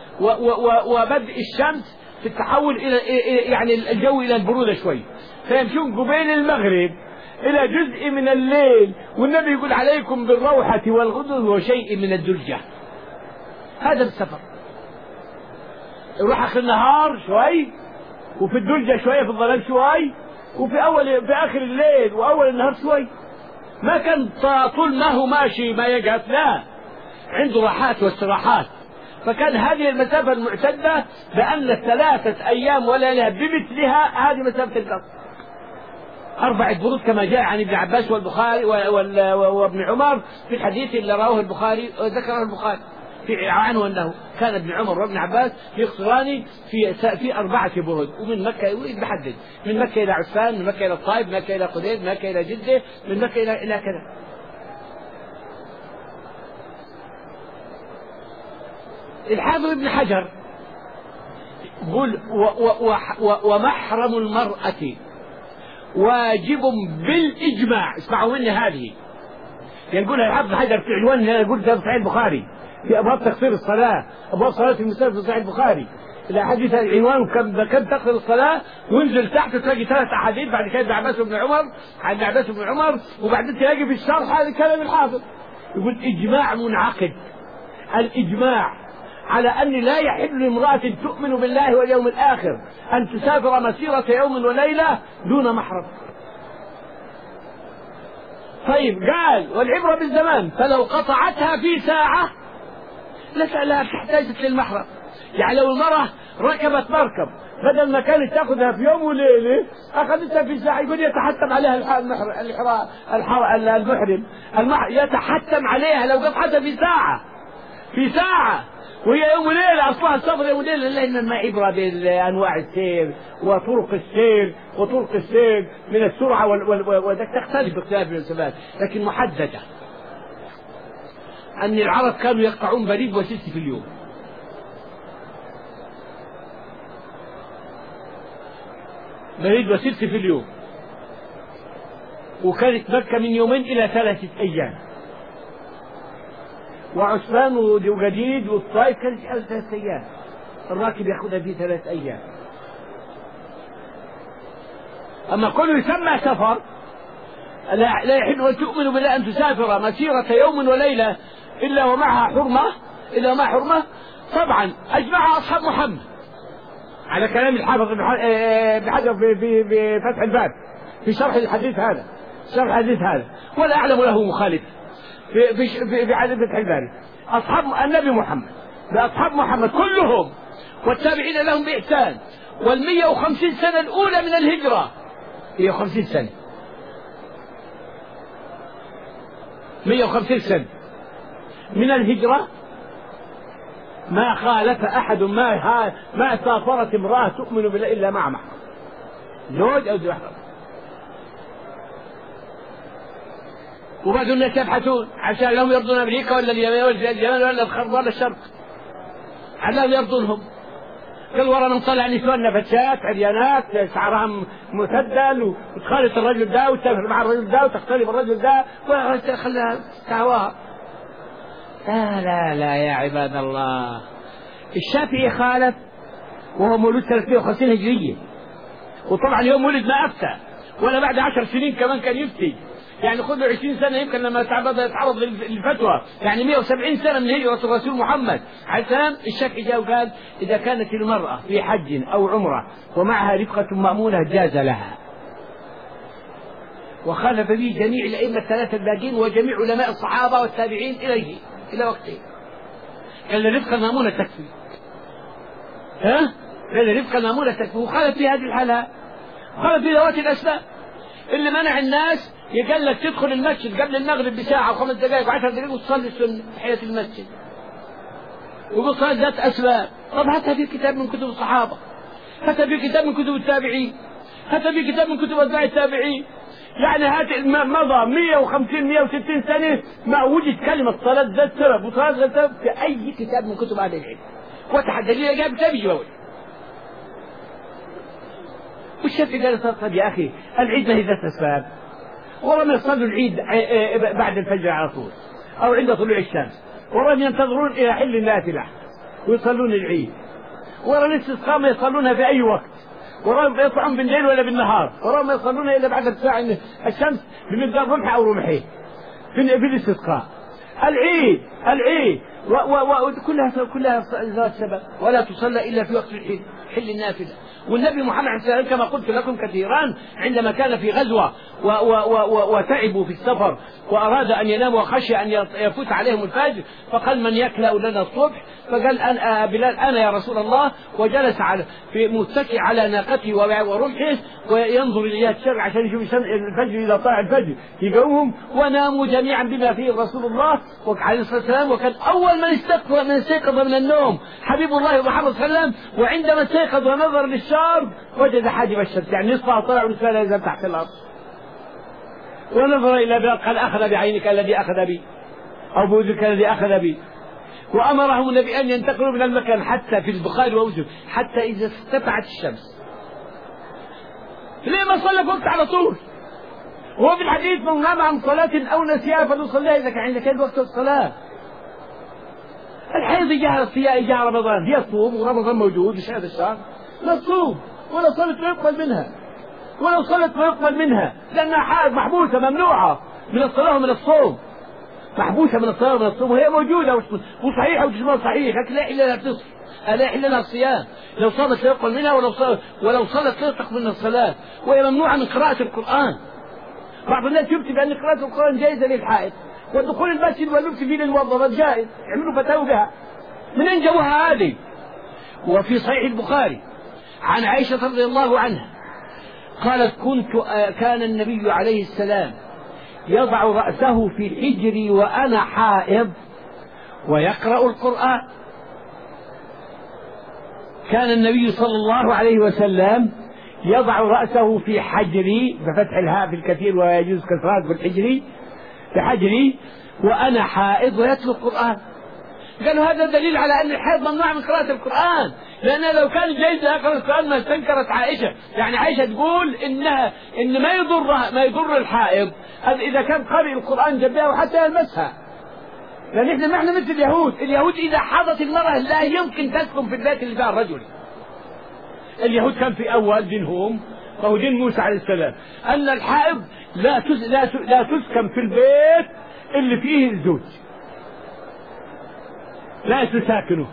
وبدء الشمس في التحول إلى يعني الجو إلى البرودة شوي، فيمشون قبيل المغرب إلى جزء من الليل، والنبي يقول عليكم بالروحة والغدو وشيء من الدلجة. هذا السفر، يروح آخر النهار شوي وفي الدلجة شوية، في الظلام شوي، وفي أول في آخر الليل وأول النهار شوي. ما كان طول ما هو ماشي ما يقف، لا، عنده راحات واستراحات. فكان هذه المسافة المعتدة بأن ثلاثة أيام وليلة بمثلها هذه مسافة القصر، أربعة برود كما جاء عن ابن عباس والبخاري وابن عمر في الحديث اللي رواه البخاري ذكره البخاري في عنه أنه كان ابن عمر وابن عباس يقصران في في أربعة برود، ومن مكة يحدد من مكة إلى عسفان، من مكة إلى الطائف، من مكة إلى قديد، من مكة إلى جدة، من مكة إلى إلى كذا. الحافظ ابن حجر يقول ومحرم المرأة واجب بالإجماع. اسمعوا مني هذه، يقولها الحافظ ابن حجر في عنوان، يقول في صحيح البخاري في أبواب تقصير الصلاة، أبواب صلاة المسافر في صحيح البخاري، الأحاديث العنوان كم كم تقصر الصلاة، وانزل تحت تلاقي ثلاث أحاديث، بعد كده ابن عباس بن عمر عن عباس بن عمر، وبعدين تلاقي في الشرح هذا كلام الحافظ يقول إجماع منعقد، الإجماع على أن لا يحل لامرأة تؤمن بالله واليوم الآخر أن تسافر مسيرة يوم وليلة دون محرم. طيب قال والعبرة بالزمان، فلو قطعتها في ساعة لسألها احتاجت للمحرم. يعني لو المرأة ركبت مركب بدل ما كانت تأخذها في يوم وليلة أخذتها في ساعة، يقول يتحتم عليها المحرم المحرم يتحتم عليها لو قطعتها في ساعة في ساعة وهي يوم وليلة، أصلها السفر يوم وليلة، لأن ما عبرة بأنواع السير وطرق السير وطرق السير من السرعة وذلك تختلف باختلاف المسافات، لكن محددة. أن العرب كانوا يقطعون بريد وست في اليوم، بريد وست في اليوم، وكانت مكة من يومين إلى ثلاثة أيام، وعثمان وجديد والطائف كانت ثلاثة أيام، الراكب يأخذها في ثلاث أيام. أما كله يسمى سفر، لا يحل أن تؤمن بالله أن تسافر مسيرة يوم وليلة إلا ومعها حرمة إلا ومعها حرمة. طبعا أجمع أصحاب محمد على كلام الحافظ ابن حجر في في في فتح الباب في شرح الحديث هذا، شرح الحديث هذا، ولا أعلم له مخالف في في في, في عدد فتح الباري. أصحاب النبي محمد بأصحاب محمد كلهم والتابعين لهم بإحسان، والمية وخمسين سنة الأولى من الهجرة، مية وخمسين سنة مية وخمسين سنة من الهجرة ما خالف أحد ما ما سافرت امرأة تؤمن بالله إلا مع محرم، زوج أو ذو محرم. وبعض الناس يبحثون عشان لهم يرضون أمريكا ولا اليمن ولا اليمن ولا الغرب ولا الشرق، علام يرضونهم. قال ورا من طلع نسوان فتشات عريانات شعرها مسدل وتخالط الرجل ده وتسافر مع الرجل ده وتختلف الرجل ده وخلها تعواها. لا لا لا يا عباد الله، الشافعي خالف وهو مولود ثلاثمائة وخمسين هجرية، وطبعا يوم ولد ما أفتى ولا بعد عشر سنين كمان كان يفتي، يعني خذ له عشرين سنة يمكن لما يتعرض للفتوى، يعني مئة وسبعين سنة من هجرة الرسول محمد عليه السلام. الشافعي جاء وقال إذا كانت المرأة في حج أو عمرة ومعها رفقة مأمونة جاز لها، وخالف به جميع الأئمة الثلاثة الباقين وجميع علماء الصحابة والتابعين إليه إلى وقته. قال الرفقة المأمونة تكفي، ها؟ قال الرفقة المأمونة تكفي، وخالف في هذه الحالة، خالف في ذوات الأسباب اللي منع الناس يقال لك تدخل المسجد قبل المغرب بساعة وخمس دقائق وعشر دقائق وتصلي السنة تحية المسجد، وبالصلاة ذات أسباب. طب هاتها في كتاب من كتب الصحابة، هاتها في كتاب من كتب التابعين، هاتها في كتاب من كتب أتباع التابعين. يعني هات مضى مئة وخمسين مئة وستين سنة ما وجد كلمة صلاة ذات سبب وصلاة ذات سبب في أي كتاب من كتب أهل العلم، وتحدى لي جاب كتاب جواب. والشافعي قال طب يا أخي العيد ما هي ذات أسباب، ورم يصلوا العيد بعد الفجر على طول أو عند طلوع الشمس، ورم ينتظرون إلى حل النافلة ويصلون العيد، ورم الاستسقاء ما يصلونها في أي وقت، ورم يطلعون بالليل ولا بالنهار، ورم يصلون إلا بعد ارتفاع الشمس بمقدار رمح أو رمحين في الاستسقاء. العيد العيد وكلها كلها ذات سبب، ولا تصلى إلا في وقت العيد حل النافلة. والنبي محمد عليه السلام كما قلت لكم كثيرا عندما كان في غزوة وتعبوا في السفر وأراد أن ينام وخشي أن يفوت عليهم الفجر فقال من يكلأ لنا الصبح؟ فقال أنا بلال أنا يا رسول الله، وجلس على في متكئ على ناقته ورمحه وينظر إلى الشرق عشان يشوف الفجر إذا طلع الفجر يقومهم، وناموا جميعا بما فيه رسول الله عليه الصلاة والسلام. وكان أول من استيقظ من استيقظ من النوم حبيب الله محمد صلى الله عليه وسلم، وعندما استيقظ ونظر للشرق وجد حاجب الشمس، يعني نصفها طلع ونصفها لا يزال تحت الأرض، ونظر إلى بلال قال أخذ بعينك الذي أخذ بي أو بوجهك الذي أخذ بي، وأمرهم النبي أن ينتقلوا من المكان حتى في البخاري ووجه حتى إذا ارتفعت الشمس. ليه ما صلى في وقت على طول؟ وهو في الحديث من نام عن صلاة أو نسيها فليصليها إذا كان عندك وقت الصلاة. الحيض جاء جاء رمضان هي تصوم، ورمضان موجود مش هذا الشهر لا تصوم، ولا صلت ما يقبل منها، ولو صلت ما يقبل منها، لأنها حائض محبوسة ممنوعة من الصلاة ومن الصوم، محبوسة من الصلاة ومن الصوم، وهي موجودة وصحيحة وجسمها صحيح، لكن لا يحل لها تصف، لا يحل لها الصيام، لو صامت لا يقبل منها، ولو صلت ولو صلت لا تقبل منها الصلاة، وهي ممنوعة من قراءة القرآن. بعض الناس يفتي بأن قراءة القرآن جائزة للحائض، ودخول المسجد واللبس فيه للموظفات جائز، يعملوا فتاوى بها. من أين جابوها هذه؟ وفي صحيح البخاري عن عائشة رضي الله عنها قالت: كنت كان النبي عليه السلام يضع رأسه في حجري وأنا حائض ويقرأ القرآن. كان النبي صلى الله عليه وسلم يضع رأسه في حجري بفتح الهاء في الكثير ويجوز كسرات بالحجري في حجري وأنا حائض ويتلو القرآن. قالوا هذا دليل على أن الحائض ممنوع من قراءة القرآن، لأن لو كان جيد يقرأ القرآن ما استنكرت عائشة. يعني عائشة تقول إنها إن ما يضر ما يضر الحائض إذا كان قارئ القرآن جنبها وحتى يلمسها، لأن إحنا ما إحنا مثل اليهود. اليهود إذا حاضت المرأة لا يمكن تسكن في البيت اللي فيها الرجل. اليهود كان في أول دينهم وهو دين موسى عليه السلام أن الحائض لا لا تسكن في البيت اللي فيه الزوج، لا تساكنه.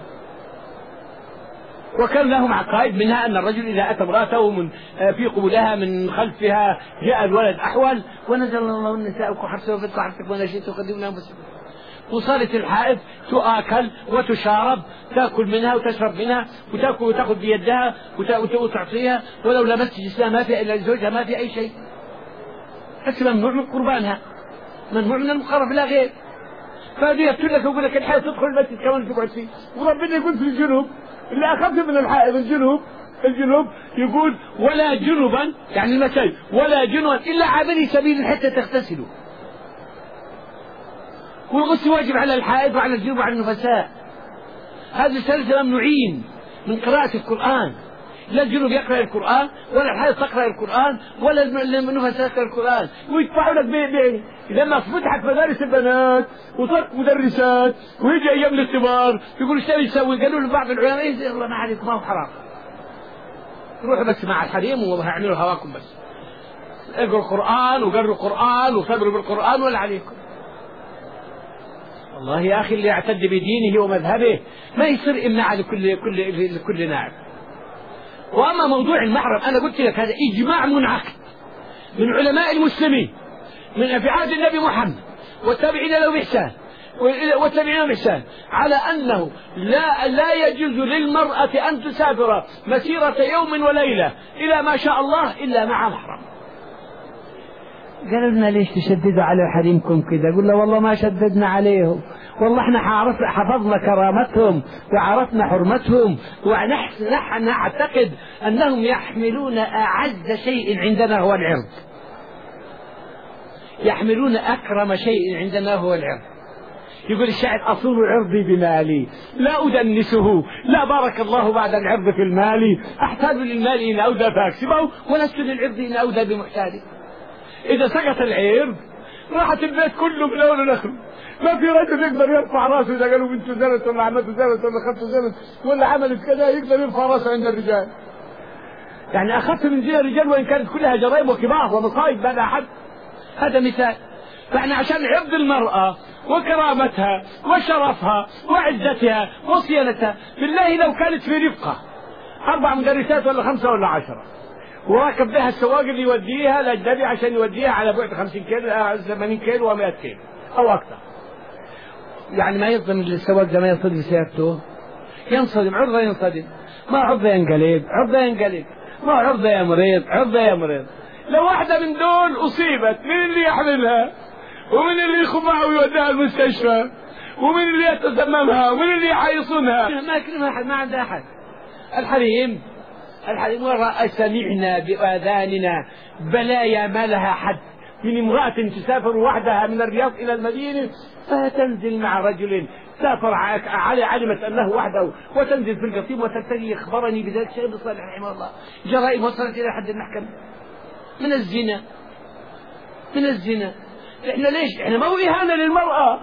وكان لهم عقائد منها أن الرجل إذا أتى امرأته من في قبولها من خلفها جاء الولد أحول ونزل الله النساء حرث وفتح حرثك ولا شيء تقدمنا أنفسكم. وصارت الحائض تؤكل وتشارب، تأكل منها وتشرب منها وتأكل وتأخذ بيدها وتعطيها، ولو لمست جسمها ما في إلا زوجها ما في أي شيء، بس ممنوع من قربانها، ممنوع من المقرب لا غير. فهذه يقول لك ويقول لك الحائض تدخل المسجد كمان تقعد فيه، وربنا يقول في الجنوب اللي أخذت من الحائض الجنوب الجنوب يقول ولا جنبا يعني المساجد ولا جنبا إلا عابري سبيل حتى تغتسلوا. والغسل واجب على الحائض وعلى الجنوب وعلى النفساء. هذه الثلاثة ممنوعين من قراءة القرآن، لا الجنوب يقرأ القرآن ولا الحائض تقرأ القرآن ولا النفساء تقرأ القرآن. ويدفعوا لك بيه لما فتحت مدارس البنات وصارت مدرسات ويجي أيام الاختبار يقول ايش تبي تسوي؟ قالوا له بعض العلماء الله ما عليك ما هو حرام، روحوا بس مع الحريم وهيعملوا هواكم، بس اقروا القرآن وقروا القرآن وصبروا بالقرآن ولا عليكم. والله يا أخي اللي يعتد بدينه ومذهبه ما يصير إمناع لكل كل لكل ناعم. وأما موضوع المحرم أنا قلت لك هذا إجماع منعقد من علماء المسلمين من في عهد النبي محمد والتابعين له بإحسان والتابعين بإحسان على أنه لا لا يجوز للمرأة أن تسافر مسيرة يوم وليلة إلى ما شاء الله إلا مع محرم. قالوا لنا ليش تشددوا على حريمكم كذا؟ قلنا والله ما شددنا عليهم، والله احنا حفظنا كرامتهم وعرفنا حرمتهم، ونحن نعتقد أنهم يحملون أعز شيء عندنا هو العرض، يحملون أكرم شيء عندنا هو العرض. يقول الشاعر أصول عرضي بمالي لا أدنسه، لا بارك الله بعد العرض في المال، أحتاج للمال إن أودى فأكسبه ولست للعرض إن أودى بمحتاجه. إذا سقط العرض راحت البيت كله من أول ونخل، ما في رجل يقدر يرفع راسه إذا قالوا بنته زنت ولا عمته زنت ولا خطه زنت ولا عملت كذا يقدر يرفع راسه عند الرجال. يعني أخذت من زين الرجال وإن كانت كلها جرائم وكبار ومصائب بلا حد. هذا مثال. فإحنا عشان عرض المرأة وكرامتها وشرفها وعزتها وصيانتها، بالله لو كانت في رفقة أربع مدرسات ولا خمسة ولا عشرة وراكب بها السواق اللي يوديها الأجنبي عشان يوديها على بعد خمسين كيلو ثمانين كيلو ومائة كيلو أو أكثر، يعني ما يصدم السواق ده ما يصدم سيارته، ينصدم عرضة ينصدم، ما عرضة ينقلب عرضة ينقلب، ما عرضة يا مريض عرضة يا مريض. لو واحدة من دول أصيبت من اللي يحملها ومن اللي يخبعها ويوديها المستشفى ومن اللي يتسممها ومن اللي يحيصونها؟ ما يكلمها أحد، ما عندها أحد. الحريم الحريم وراء سمعنا بآذاننا بلايا ما لها حد من امرأة تسافر وحدها من الرياض إلى المدينة فتنزل مع رجل سافر على علمت أنه وحده وتنزل في القصيم وتلتقي. أخبرني بذلك شيخ صالح رحمه الله جرائم وصلت إلى حد المحكمة من الزنا من الزنا. إحنا ليش؟ إحنا ما هو إهانة للمرأة،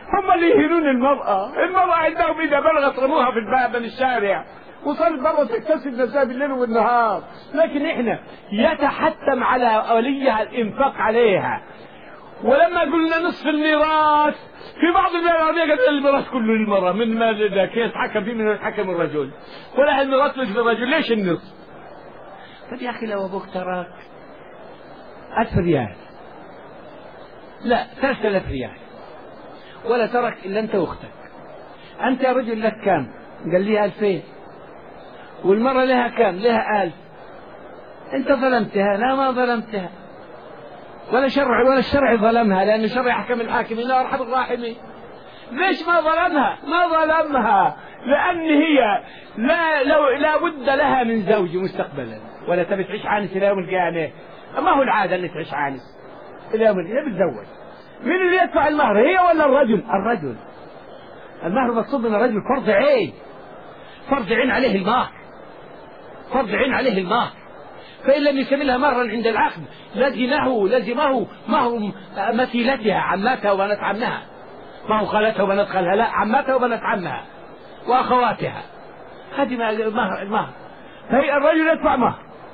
هم اللي يهينون المرأة. المرأة عندهم إذا بلغت رموها في الباب من الشارع وصارت برضه تكتسب نفسها بالليل والنهار. لكن إحنا يتحتم على وليها الإنفاق عليها. ولما قلنا نصف الميراث في بعض البلاد العربية قال الميراث كله للمرأة، من ماذا كيف يتحكم فيه من يتحكم الرجل، ولا الميراث مش للرجل، ليش النصف؟ طيب يا أخي لو أبوك تراك ألف ريال، لا ثلاثة آلاف ريال، ولا ترك إلا أنت وأختك، أنت يا رجل لك كام؟ قال لي ألفين، والمرة لها كام؟ لها ألف. أنت ظلمتها؟ لا ما ظلمتها، ولا شرع ولا الشرع ظلمها، لأن الشرع أحكم الحاكمين لا أرحم الراحمين. ليش ما ظلمها؟ ما ظلمها لأن هي لا لو لا بد لها من زوج مستقبلا، ولا تبي تعيش عانس إلى يوم القيامة. ما هو العادة أن تعيش عانس إلى يوم القيامة؟ بتزوج. من اللي يدفع المهر، هي ولا الرجل؟ الرجل. المهر مطلوب من الرجل فرض عين، فرض عين عليه المهر، فرض عين عليه المهر. فإن لم يسمي لها مهرا عند العقد لزمه لزمه مهر مثيلتها، عماتها وبنات عمها، ما هو خالتها وبنات خالها، لا عماتها وبنات عمها وأخواتها، هذه مهر المهر. فهي الرجل يدفع مهر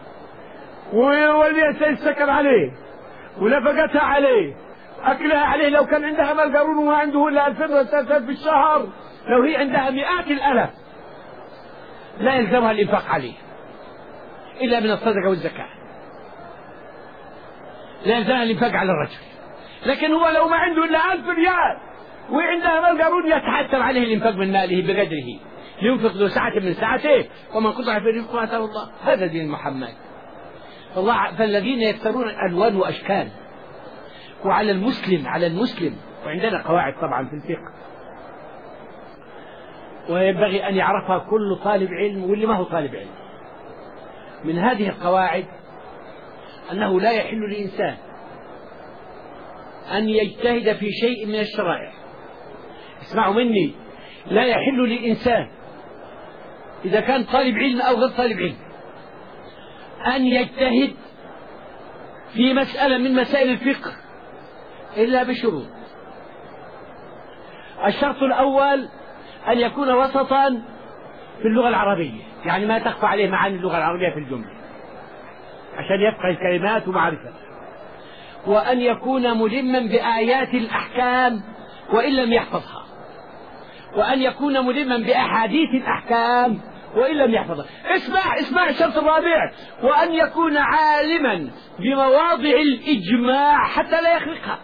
والذي يسكن عليه ونفقتها عليه، أكلها عليه. لو كان عندها مال قارون وما عنده إلا ألفين ولا ثلاثة في الشهر، لو هي عندها مئات الآلاف لا يلزمها الإنفاق عليه إلا من الصدقة والزكاة، لا يلزمها الإنفاق على الرجل. لكن هو لو ما عنده إلا ألف ريال وعندها مال قارون يتحتم عليه الإنفاق من ماله بقدره، لينفق ذو سعة من سعته ومن قدر في رزقه آتاه الله. هذا دين محمد. فالله فالذين يفترون ألوان وأشكال. وعلى المسلم على المسلم وعندنا قواعد طبعا في الفقه وينبغي أن يعرفها كل طالب علم واللي ما هو طالب علم. من هذه القواعد أنه لا يحل لإنسان أن يجتهد في شيء من الشرائع. اسمعوا مني، لا يحل لإنسان إذا كان طالب علم أو غير طالب علم أن يجتهد في مسألة من مسائل الفقه إلا بشروط. الشرط الأول أن يكون وسطا في اللغة العربية، يعني ما تخفى عليه معاني اللغة العربية في الجملة عشان يفقه الكلمات ومعرفة. وأن يكون ملما بآيات الأحكام وإن لم يحفظها، وأن يكون ملما بأحاديث الأحكام وإن لم يحفظها. اسمع اسمع الشرط الرابع، وأن يكون عالما بمواضع الإجماع حتى لا يخرقها.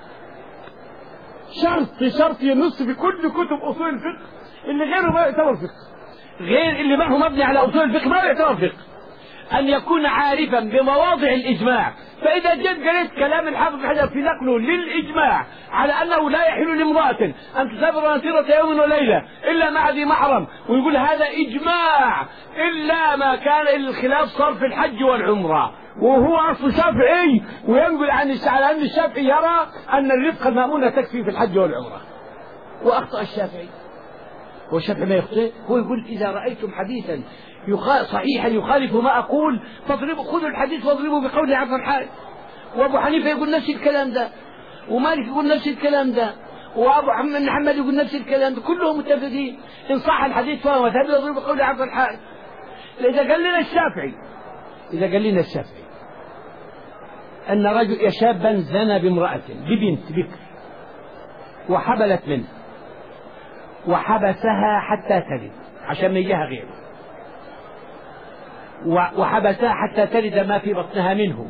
شرط شرط ينص في كل كتب أصول الفقه، اللي غيره ما يعتبر فقه، غير اللي ما هو مبني على أصول الفقه ما يعتبر فقه. أن يكون عارفا بمواضع الإجماع. فإذا جد قريت كلام الحافظ بن حجر في نقله للإجماع على أنه لا يحل لامرأة أن تسافر مسيرة يوم وليلة إلا مع ذي محرم، ويقول هذا إجماع إلا ما كان الخلاف صار في الحج والعمرة، وهو أصل شافعي وينقل عن أن الشافعي يرى أن الرفقة المأمونة تكفي في الحج والعمرة، وأخطأ الشافعي. والشافعي ما يخطئ، هو يقول إذا رأيتم حديثا صحيحا يخالف ما أقول فاضربوا، خذوا الحديث واضربوا بقول عبد الحارث. وأبو حنيفة يقول نفس الكلام ده، ومالك يقول نفس الكلام ده، وأبو محمد يقول نفس الكلام ده، كلهم متفقين إن صح الحديث فهو مذهب يضرب بقول عبد الحارث. إذا قال لنا الشافعي إذا قال لنا الشافعي أن رجل شابا زنى بامرأة ببنت بكر وحبلت منه وحبسها حتى تلد عشان ما يجيها غيره، وحبسها حتى تلد ما في بطنها منه،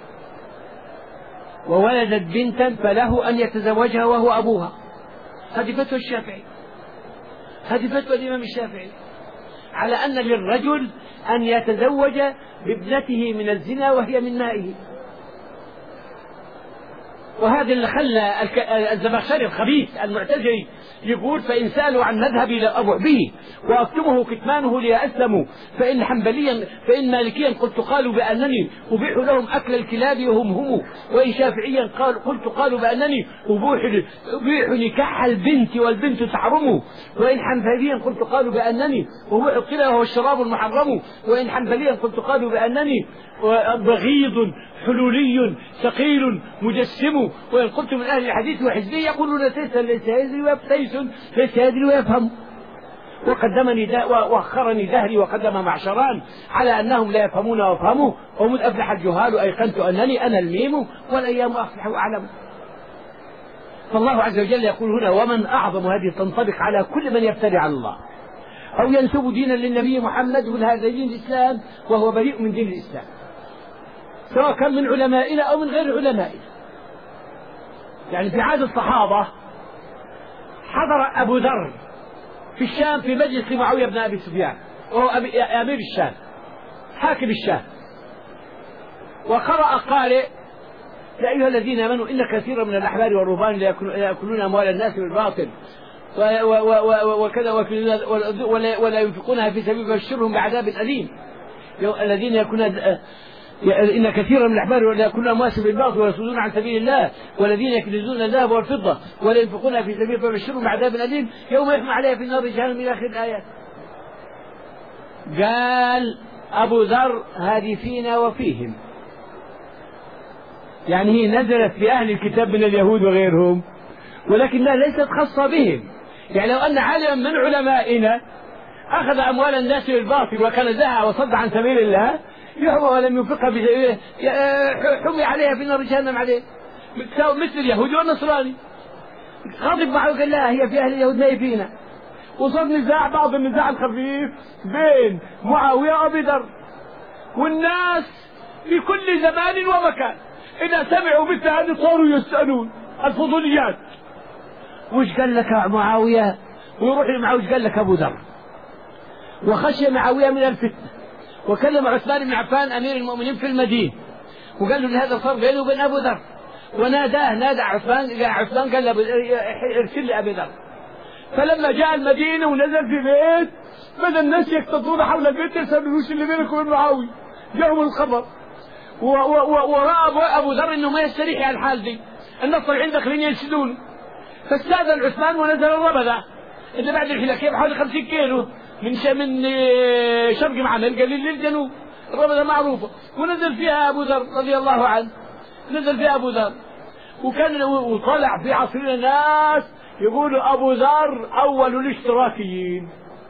وولدت بنتا فله أن يتزوجها وهو أبوها. هذه فتوى الشافعي، هذه فتوى الإمام الشافعي على أن للرجل أن يتزوج بابنته من الزنا وهي من مائه. وهذا اللي خلى الزمخشري الخبيث المعتزلي يقول فإن سألوا عن مذهبي لأبوح به وأكتمه كتمانه ليأسلموا، فإن حنبليا فإن مالكيا قلت قالوا بأنني أبيح لهم أكل الكلاب وهم هم، وإن شافعيا قال قلت قالوا بأنني أبيح نكاح البنت والبنت تحرم، وإن حنبليا قلت قالوا بأنني أبيح الطلا وهو الشراب المحرم، وإن حنبليا قلت قالوا بأنني بغيض حلولي ثقيل مجسم، وإن قلت من أهل الحديث وحزبه يقولون تيسا ليس يدري وتيس ليس يدري ويفهم. وقدمني وأخرني دهري وقدم معشران على أنهم لا يفهمون وافهموا، ومذ أفلح الجهال أيقنت أنني أنا الميم والأيام أصلح وأعلم. فالله عز وجل يقول هنا: ومن أعظم، هذه تنطبق على كل من يفتري على الله أو ينسب دينا للنبي محمد، يقول هذا دين الإسلام وهو بريء من دين الإسلام، سواء كان من علمائنا أو من غير علمائنا. يعني في عهد الصحابة حضر أبو ذر في الشام في مجلس معاوية بن أبي سفيان، وهو أمير الشام حاكم الشام، وقرأ قارئ: يا أيها الذين آمنوا إن كثيرا من الأحبار والرهبان يأكلون أموال الناس بالباطل وكذا ولا ينفقونها في سبيل فبشرهم بعذاب أليم. الذين يكون إن كثيرا من الأحبار يأكلون أموال بالباطل ويصدون عن سبيل الله والذين يكنزون الذهب والفضة ولا ينفقونها في سبيل فبشرهم بعذاب أليم يوم يحمى عليها في النار جهنم إلى آخر الآيات. قال أبو ذر: هذه فينا وفيهم، يعني هي نزلت في أهل الكتاب من اليهود وغيرهم، ولكنها ليست خاصة بهم. يعني لو أن عالما من علمائنا أخذ أموال الناس بالباطل وكنزها وصد عن سبيل الله يحمى ولم ينفقها حمي عليها في نار جهنم عليه، مثل اليهودي والنصراني. غضب معه قال: لا، هي في أهل اليهود ما هي فينا. وصار نزاع، بعض النزاع الخفيف بين معاوية وأبي ذر، والناس في كل زمان ومكان إذا سمعوا مثل هذه صاروا يسألون الفضوليات: وش قال لك معاوية؟ ويروح معه: وش قال لك أبو ذر؟ وخشي معاوية من الفتنة، وكلم عثمان بن عفان أمير المؤمنين في المدينة وقال له: لهذا صار بينه وبين أبو ذر، وناداه نادى عثمان عثمان قال له: ارسل لي أبي ذر. فلما جاء المدينة ونزل في بيت بدأ الناس يكتظون حول البيت يسألون: وش اللي بينك وبين معاوية؟ جاءهم الخبر، ورأى أبو ذر إنه ما يستريح على الحال دي، الناس طالعين داخلين ينشدون. فاستأذن عثمان ونزل الربذة اللي بعد الحلاكية بحوالي خمسين كيلو من من شرق معنا القليل للجنوب، الربذة معروفة، ونزل فيها أبو ذر رضي الله عنه، نزل فيها أبو ذر. وكان وطلع في عصرنا ناس يقولوا أبو ذر أول الاشتراكيين،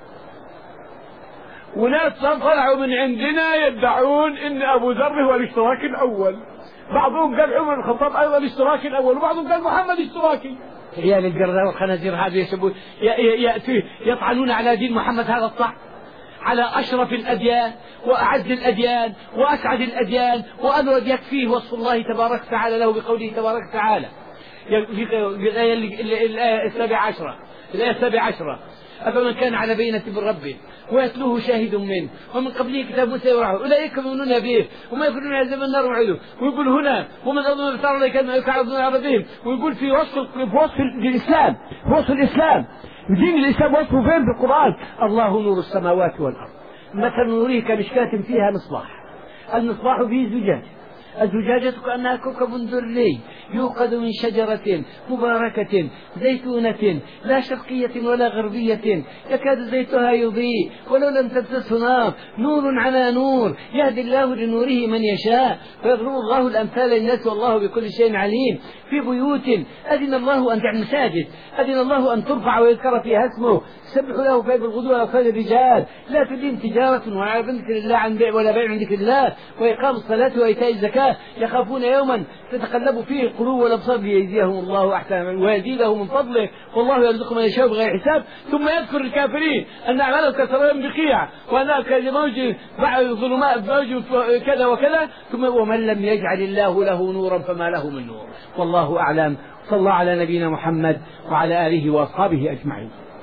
وناس طلعوا من عندنا يدعون إن أبو ذر هو الاشتراكي الأول. بعضهم قال عمر الخطاب أيضا الاشتراكي الأول، وبعضهم قال محمد اشتراكي. عيال القردة والخنازير هذا يسبون يطعنون على دين محمد هذا الطعن، على أشرف الأديان وأعز الأديان وأسعد الأديان، وأبرد يكفيه وصف الله تبارك وتعالى له بقوله تبارك وتعالى في الآية السابعة عشرة الآية السابعة عشرة: أفمن كان على بينة من ربه ويتلوه شاهد منه ومن قبله كتاب موسى يورعه أولئك يؤمنون به وما يكونون يعذب النار وعده. ويقول هنا: ومن أظلم من افترى عليك ما يكعبون على ربهم. ويقول في وصف في وصف الإسلام في وصف الإسلام دين الإسلام وصفه فين في القرآن؟ الله نور السماوات والأرض مثل نوره كمشكاة فيها مصباح، المصباح فيه زجاج، الزجاجة كأنها كوكب دري يوقد من شجرة مباركة زيتونة لا شرقية ولا غربية يكاد زيتها يضيء ولو لم تمسسه نار، نور على نور يهدي الله لنوره من يشاء فيضرب الله الأمثال للناس والله بكل شيء عليم. في بيوت أذن الله أن تعمل مساجد أذن الله أن ترفع ويذكر فيها اسمه سبح له فيض الغدو وأوصال الرجال لا تدين تجارة ولا ذكر الله عن بيع ولا بيع عن ذكر الله وإقام الصلاة وإيتاء الزكاة يخافون يوما تتقلب فيه القلوب والأبصار ليجزيهم الله أحسن ويزيدهم من فضله والله يرزق من يشاء بغير حساب. ثم يذكر الكافرين أن أعمالهم كسراب بقيع وأنها كموج بعد ظلمات موج كذا وكذا. ثم ومن لم يجعل الله له نورا فما له من نور. والله أعلم. صلى الله على نبينا محمد وعلى آله وأصحابه أجمعين.